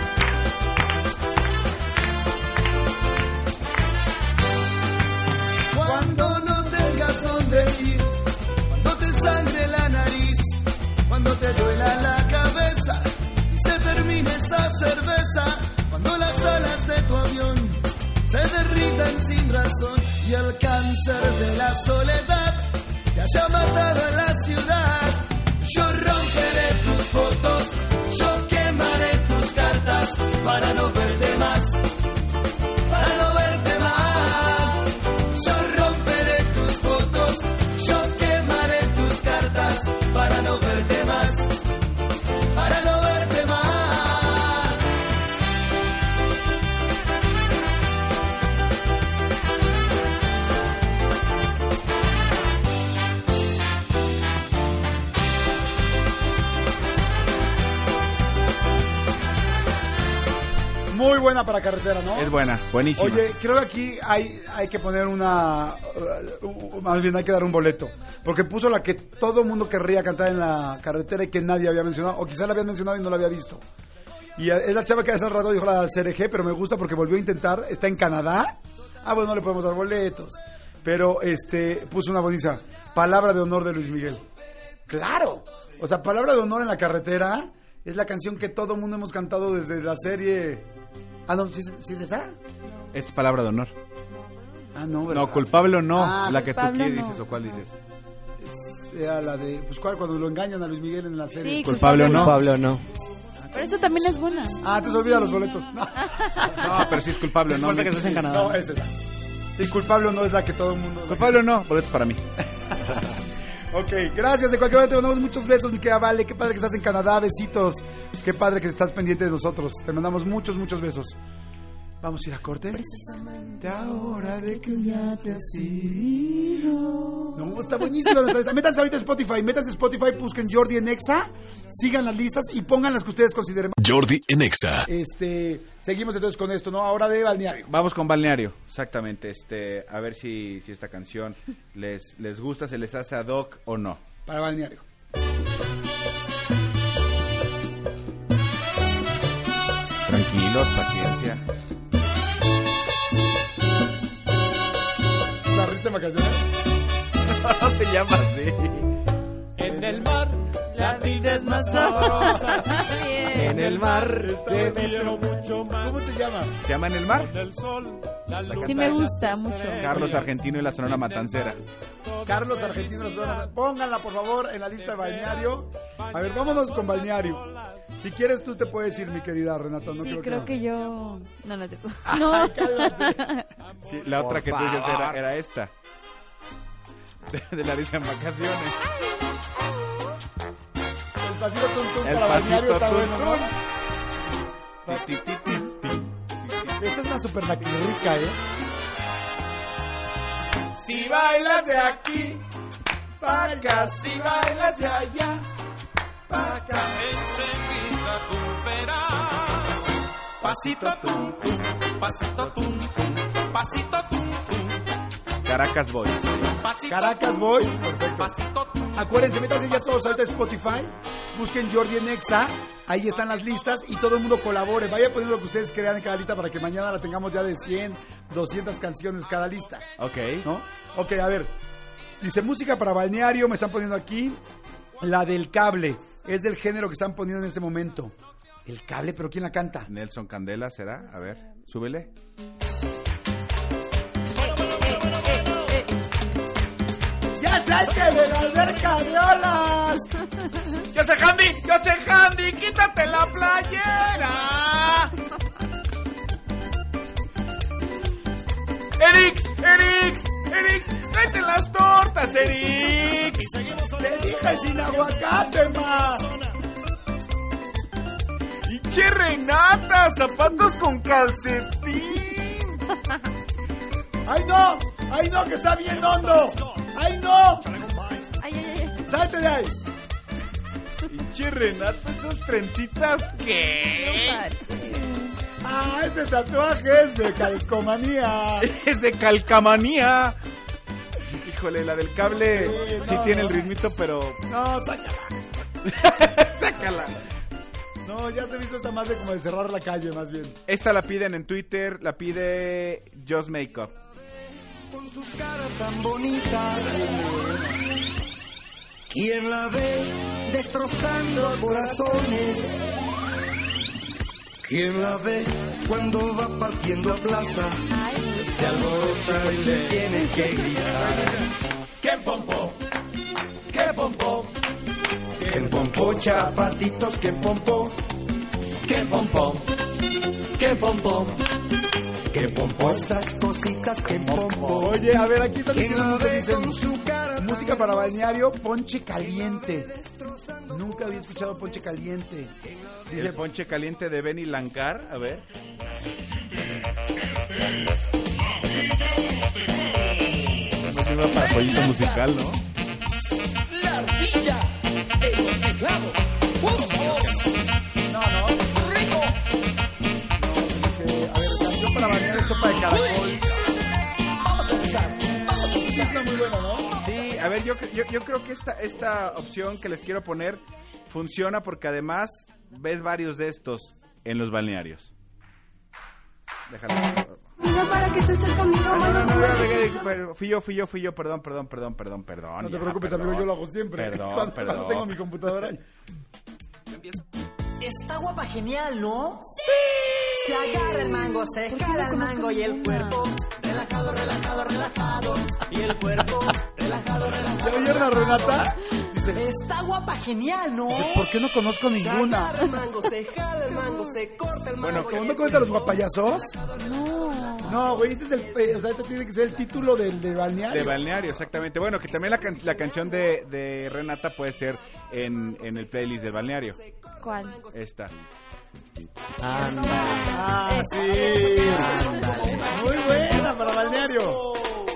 Cuando no tengas dónde ir, cuando te sangre la nariz, cuando te duela la cabeza y se termine esa cerveza, cuando las alas de tu avión se derritan sin razón y el cáncer de la soledad te haya matado a la ciudad. Yo romperé tus fotos, yo quemaré tus cartas para no verte más, para no verte más. Yo romperé tus fotos, yo quemaré tus cartas para no verte más, para no verte más. Muy buena para carretera, ¿no? Es buena, buenísima. Oye, creo que aquí hay, hay que poner una... Uh, uh, más bien hay que dar un boleto. Porque puso la que todo mundo querría cantar en la carretera y que nadie había mencionado. O quizá la habían mencionado y no la había visto. Y es la chava que hace rato dijo la C R G, pero me gusta porque volvió a intentar. Está en Canadá. Ah, bueno, no le podemos dar boletos. Pero este puso una bonita Palabra de Honor de Luis Miguel. ¡Claro! O sea, Palabra de Honor en la carretera es la canción que todo mundo hemos cantado desde la serie... Ah, no, ¿sí, sí es esa? Es Palabra de Honor. Ah, no, ¿verdad? No, Culpable o No, Ah, la que tú Culpable quieres no. dices o cuál dices. Era la de... Pues, ¿cuál? Cuando lo engañan a Luis Miguel en la serie. Sí, Culpable o No. Culpable o No. Pero eso también es buena. Ah, te olvida los boletos. No, No, pero sí es Culpable o No. Disculpa que estés en Canadá. No, es esa. Sí, Culpable o No es la que todo el mundo... Culpable o No, boletos para mí. Ok, gracias. De cualquier manera te mandamos muchos besos, mi querida Vale. Qué padre que estás en Canadá. Besitos. Qué padre que estás pendiente de nosotros. Te mandamos muchos, muchos besos. Vamos a ir a corte. Precisamente ahora de que ya te has ido. No, está buenísimo. Métanse ahorita en Spotify. Métanse en Spotify, busquen Jordi en Exa. Sigan las listas y pongan las que ustedes consideren. Jordi en Exa. Este, seguimos entonces con esto, ¿no? Ahora de Balneario. Vamos con Balneario, exactamente. Este, a ver si, si esta canción les, les gusta, se les hace ad hoc o no. Para Balneario. Tranquilos, paciencia. ¿La ritmo canción? No se llama así. En el mar la vida es más sabrosa. En el mar te quiero mucho más. ¿Cómo se llama? ¿Se llama En el mar? El sol, la luna, Sí me gusta mucho. Carlos Argentino y la Sonora Matancera. Carlos Argentino, pónganla por favor en la lista de Balneario. A ver, vámonos con Balneario. Si quieres tú te puedes ir, mi querida Renata. No Sí, creo, creo que, que yo... No, no es cierto. Ay, No. cállate. Sí, la otra Por que tú dices favor. era, era esta. De, de la risa en vacaciones. El pasito tum tum El para pasito Balneario está tum, bueno, ¿no? tum. Ti, ti, ti, ti. Esta es una super rica, ¿eh? Si bailas de aquí, pa' acá, si bailas de allá, pa' acá. Enseguida tú verás. Pasito tum tum, pasito tum tum, pasito tum tum. Caracas Boys. Caracas Boys. Perfecto. Acuérdense, métanse ya todos ahorita en Spotify. Busquen Jordi en Exa. Ahí están las listas y todo el mundo colabore. Vaya poniendo lo que ustedes crean en cada lista para que mañana la tengamos ya de cien, doscientas canciones cada lista. Ok. ¿No? Ok, a ver. Dice música para Balneario. Me están poniendo aquí. La del cable. Es del género que están poniendo en este momento. El Cable, ¿pero quién la canta? Nelson Candela, ¿será? A ver, súbele. ¡Ya salte de la alberca de olas! ¡Ya sé, Handy! ¡Ya sé, Handy! ¡Quítate la playera! ¡Erix! ¡Erix! ¡Erix! ¡Tráete las tortas, Erix! ¡Le dije sin aguacate, ma! ¡Y che, Renata! ¡Zapatos con calcetín! ¡Ay, no! ¡Ay, no, que está bien hondo! ¡Ay, no! Ay, ay, ay. ¡Salte de ahí! Pinche Renata, esas trencitas, ¿qué? Ah, este tatuaje es de calcomanía. Es de calcamanía. Híjole, la del Cable sí, sí no, tiene no. el ritmito, pero... No, sácala. Sácala. No, ya se me hizo esta más de como de cerrar la calle, más bien. Esta la piden en Twitter, la pide Just Makeup. Con su cara tan bonita, ¿quién la ve destrozando corazones? ¿Quién la ve cuando va partiendo a plaza? Se alborota y le tiene que gritar. ¡Qué pompo! ¡Qué pompo! ¡Qué pompo, chapatitos, qué pompo! ¡Qué pompo! ¡Qué pompo! ¡Qué pompo! Esas cositas, qué pompo. Oye, a ver, aquí están diciendo que dicen con su cara música para balneario, ponche caliente. Nunca había escuchado ponche caliente. Dice el ponche caliente de Benny Lancar, a ver. No sirve para pollito musical, ¿no? La ardilla, el teclado. No, no. Rico. A ver, canción para balneario, sopa de caracol. Está muy buena, ¿no? Sí, a ver, yo, yo, yo creo que esta, esta opción que les quiero poner funciona porque además ves varios de estos en los balnearios. Déjalo. Mira, para que tú estés conmigo, Ah, no, mano. no, no, no, no, fui yo, fui yo, fui yo, perdón, perdón, perdón, perdón, perdón. No te ya, preocupes, perdón. amigo, yo lo hago siempre. Perdón, cuando, perdón. Cuando tengo mi computadora. Está guapa, genial, ¿no? ¡Sí! Se agarra el mango, se jala el mango y el cuerpo relajado, relajado, relajado. Y el cuerpo relajado, relajado. ¿Ya oyeron a Renata? Dice, está guapa, genial, ¿no? dice, ¿por qué no conozco ninguna? Se agarra el mango, se jala el mango, se corta el mango. Bueno, ¿cómo no conoces a los guapayazos? No. No, güey, este es el, eh, o sea, este tiene que ser el título del de balneario. De balneario, exactamente. Bueno, que también la, can- la canción de, de Renata puede ser en, en el playlist del balneario. ¿Cuál? Esta. Ah, sí. Muy buena para balneario.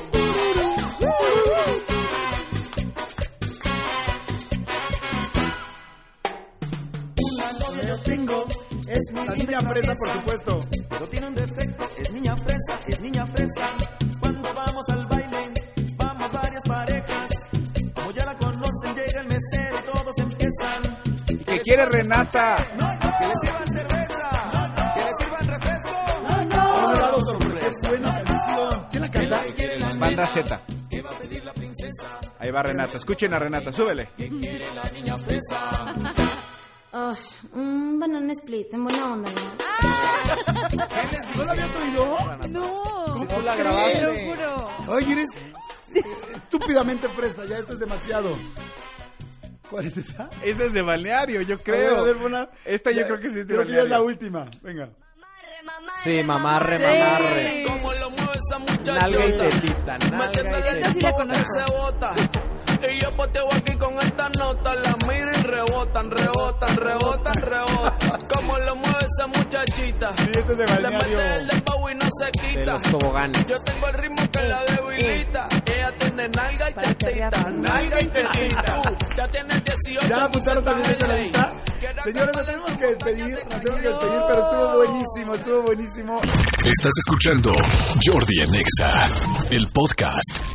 Una novia yo tengo, es mi La niña fresa, por supuesto. pero tiene un defecto, es niña fresa, es niña fresa. Cuando vamos al baile, vamos varias parejas. Como ya la conocen, llega el mesero y todos empiezan. ¿Y qué quiere Renata? Que le sirvan cerveza, que le sirvan refresco. Por un lado, sorpresa. Es buena canción. ¿Quién la canta? Banda Z. Ahí va Renata. Escuchen a Renata, súbele. Oh, un banana split, en buena onda, ¿no? ¿No la habías oído? No. ¿Cómo la Te grabaste? lo juro. Oye, eres estúpidamente fresa, ya esto es demasiado. ¿Cuál es esa? Esa es de balneario, yo A ver, creo. a ver, buena. Esta yo Ya, creo que sí es de creo que ya es la balneario. última. Venga. Sí, mamarre, mamarre. Como lo mueve esa muchachota. Nalga y tetita, nalga y Méteme Esta sí el la tiempo que conozco. se bota. Y yo poteo aquí con esta nota. La miro y rebotan, rebotan, rebotan, rebotan. Como lo mueve esa muchachita. Sí, este es de Le balneario. mete el dembow y no se De quita. los toboganes. Yo tengo el ritmo que la debilita. Ella tiene nalga y tetita, nalga y tetita. Tú ya tienes dieciocho. ¿Ya apuntaron también esa la lista? Señores, nos tenemos que despedir, nos tenemos que despedir, pero estuvo buenísimo, estuvo buenísimo. Estás escuchando Jordi en Exa, el podcast.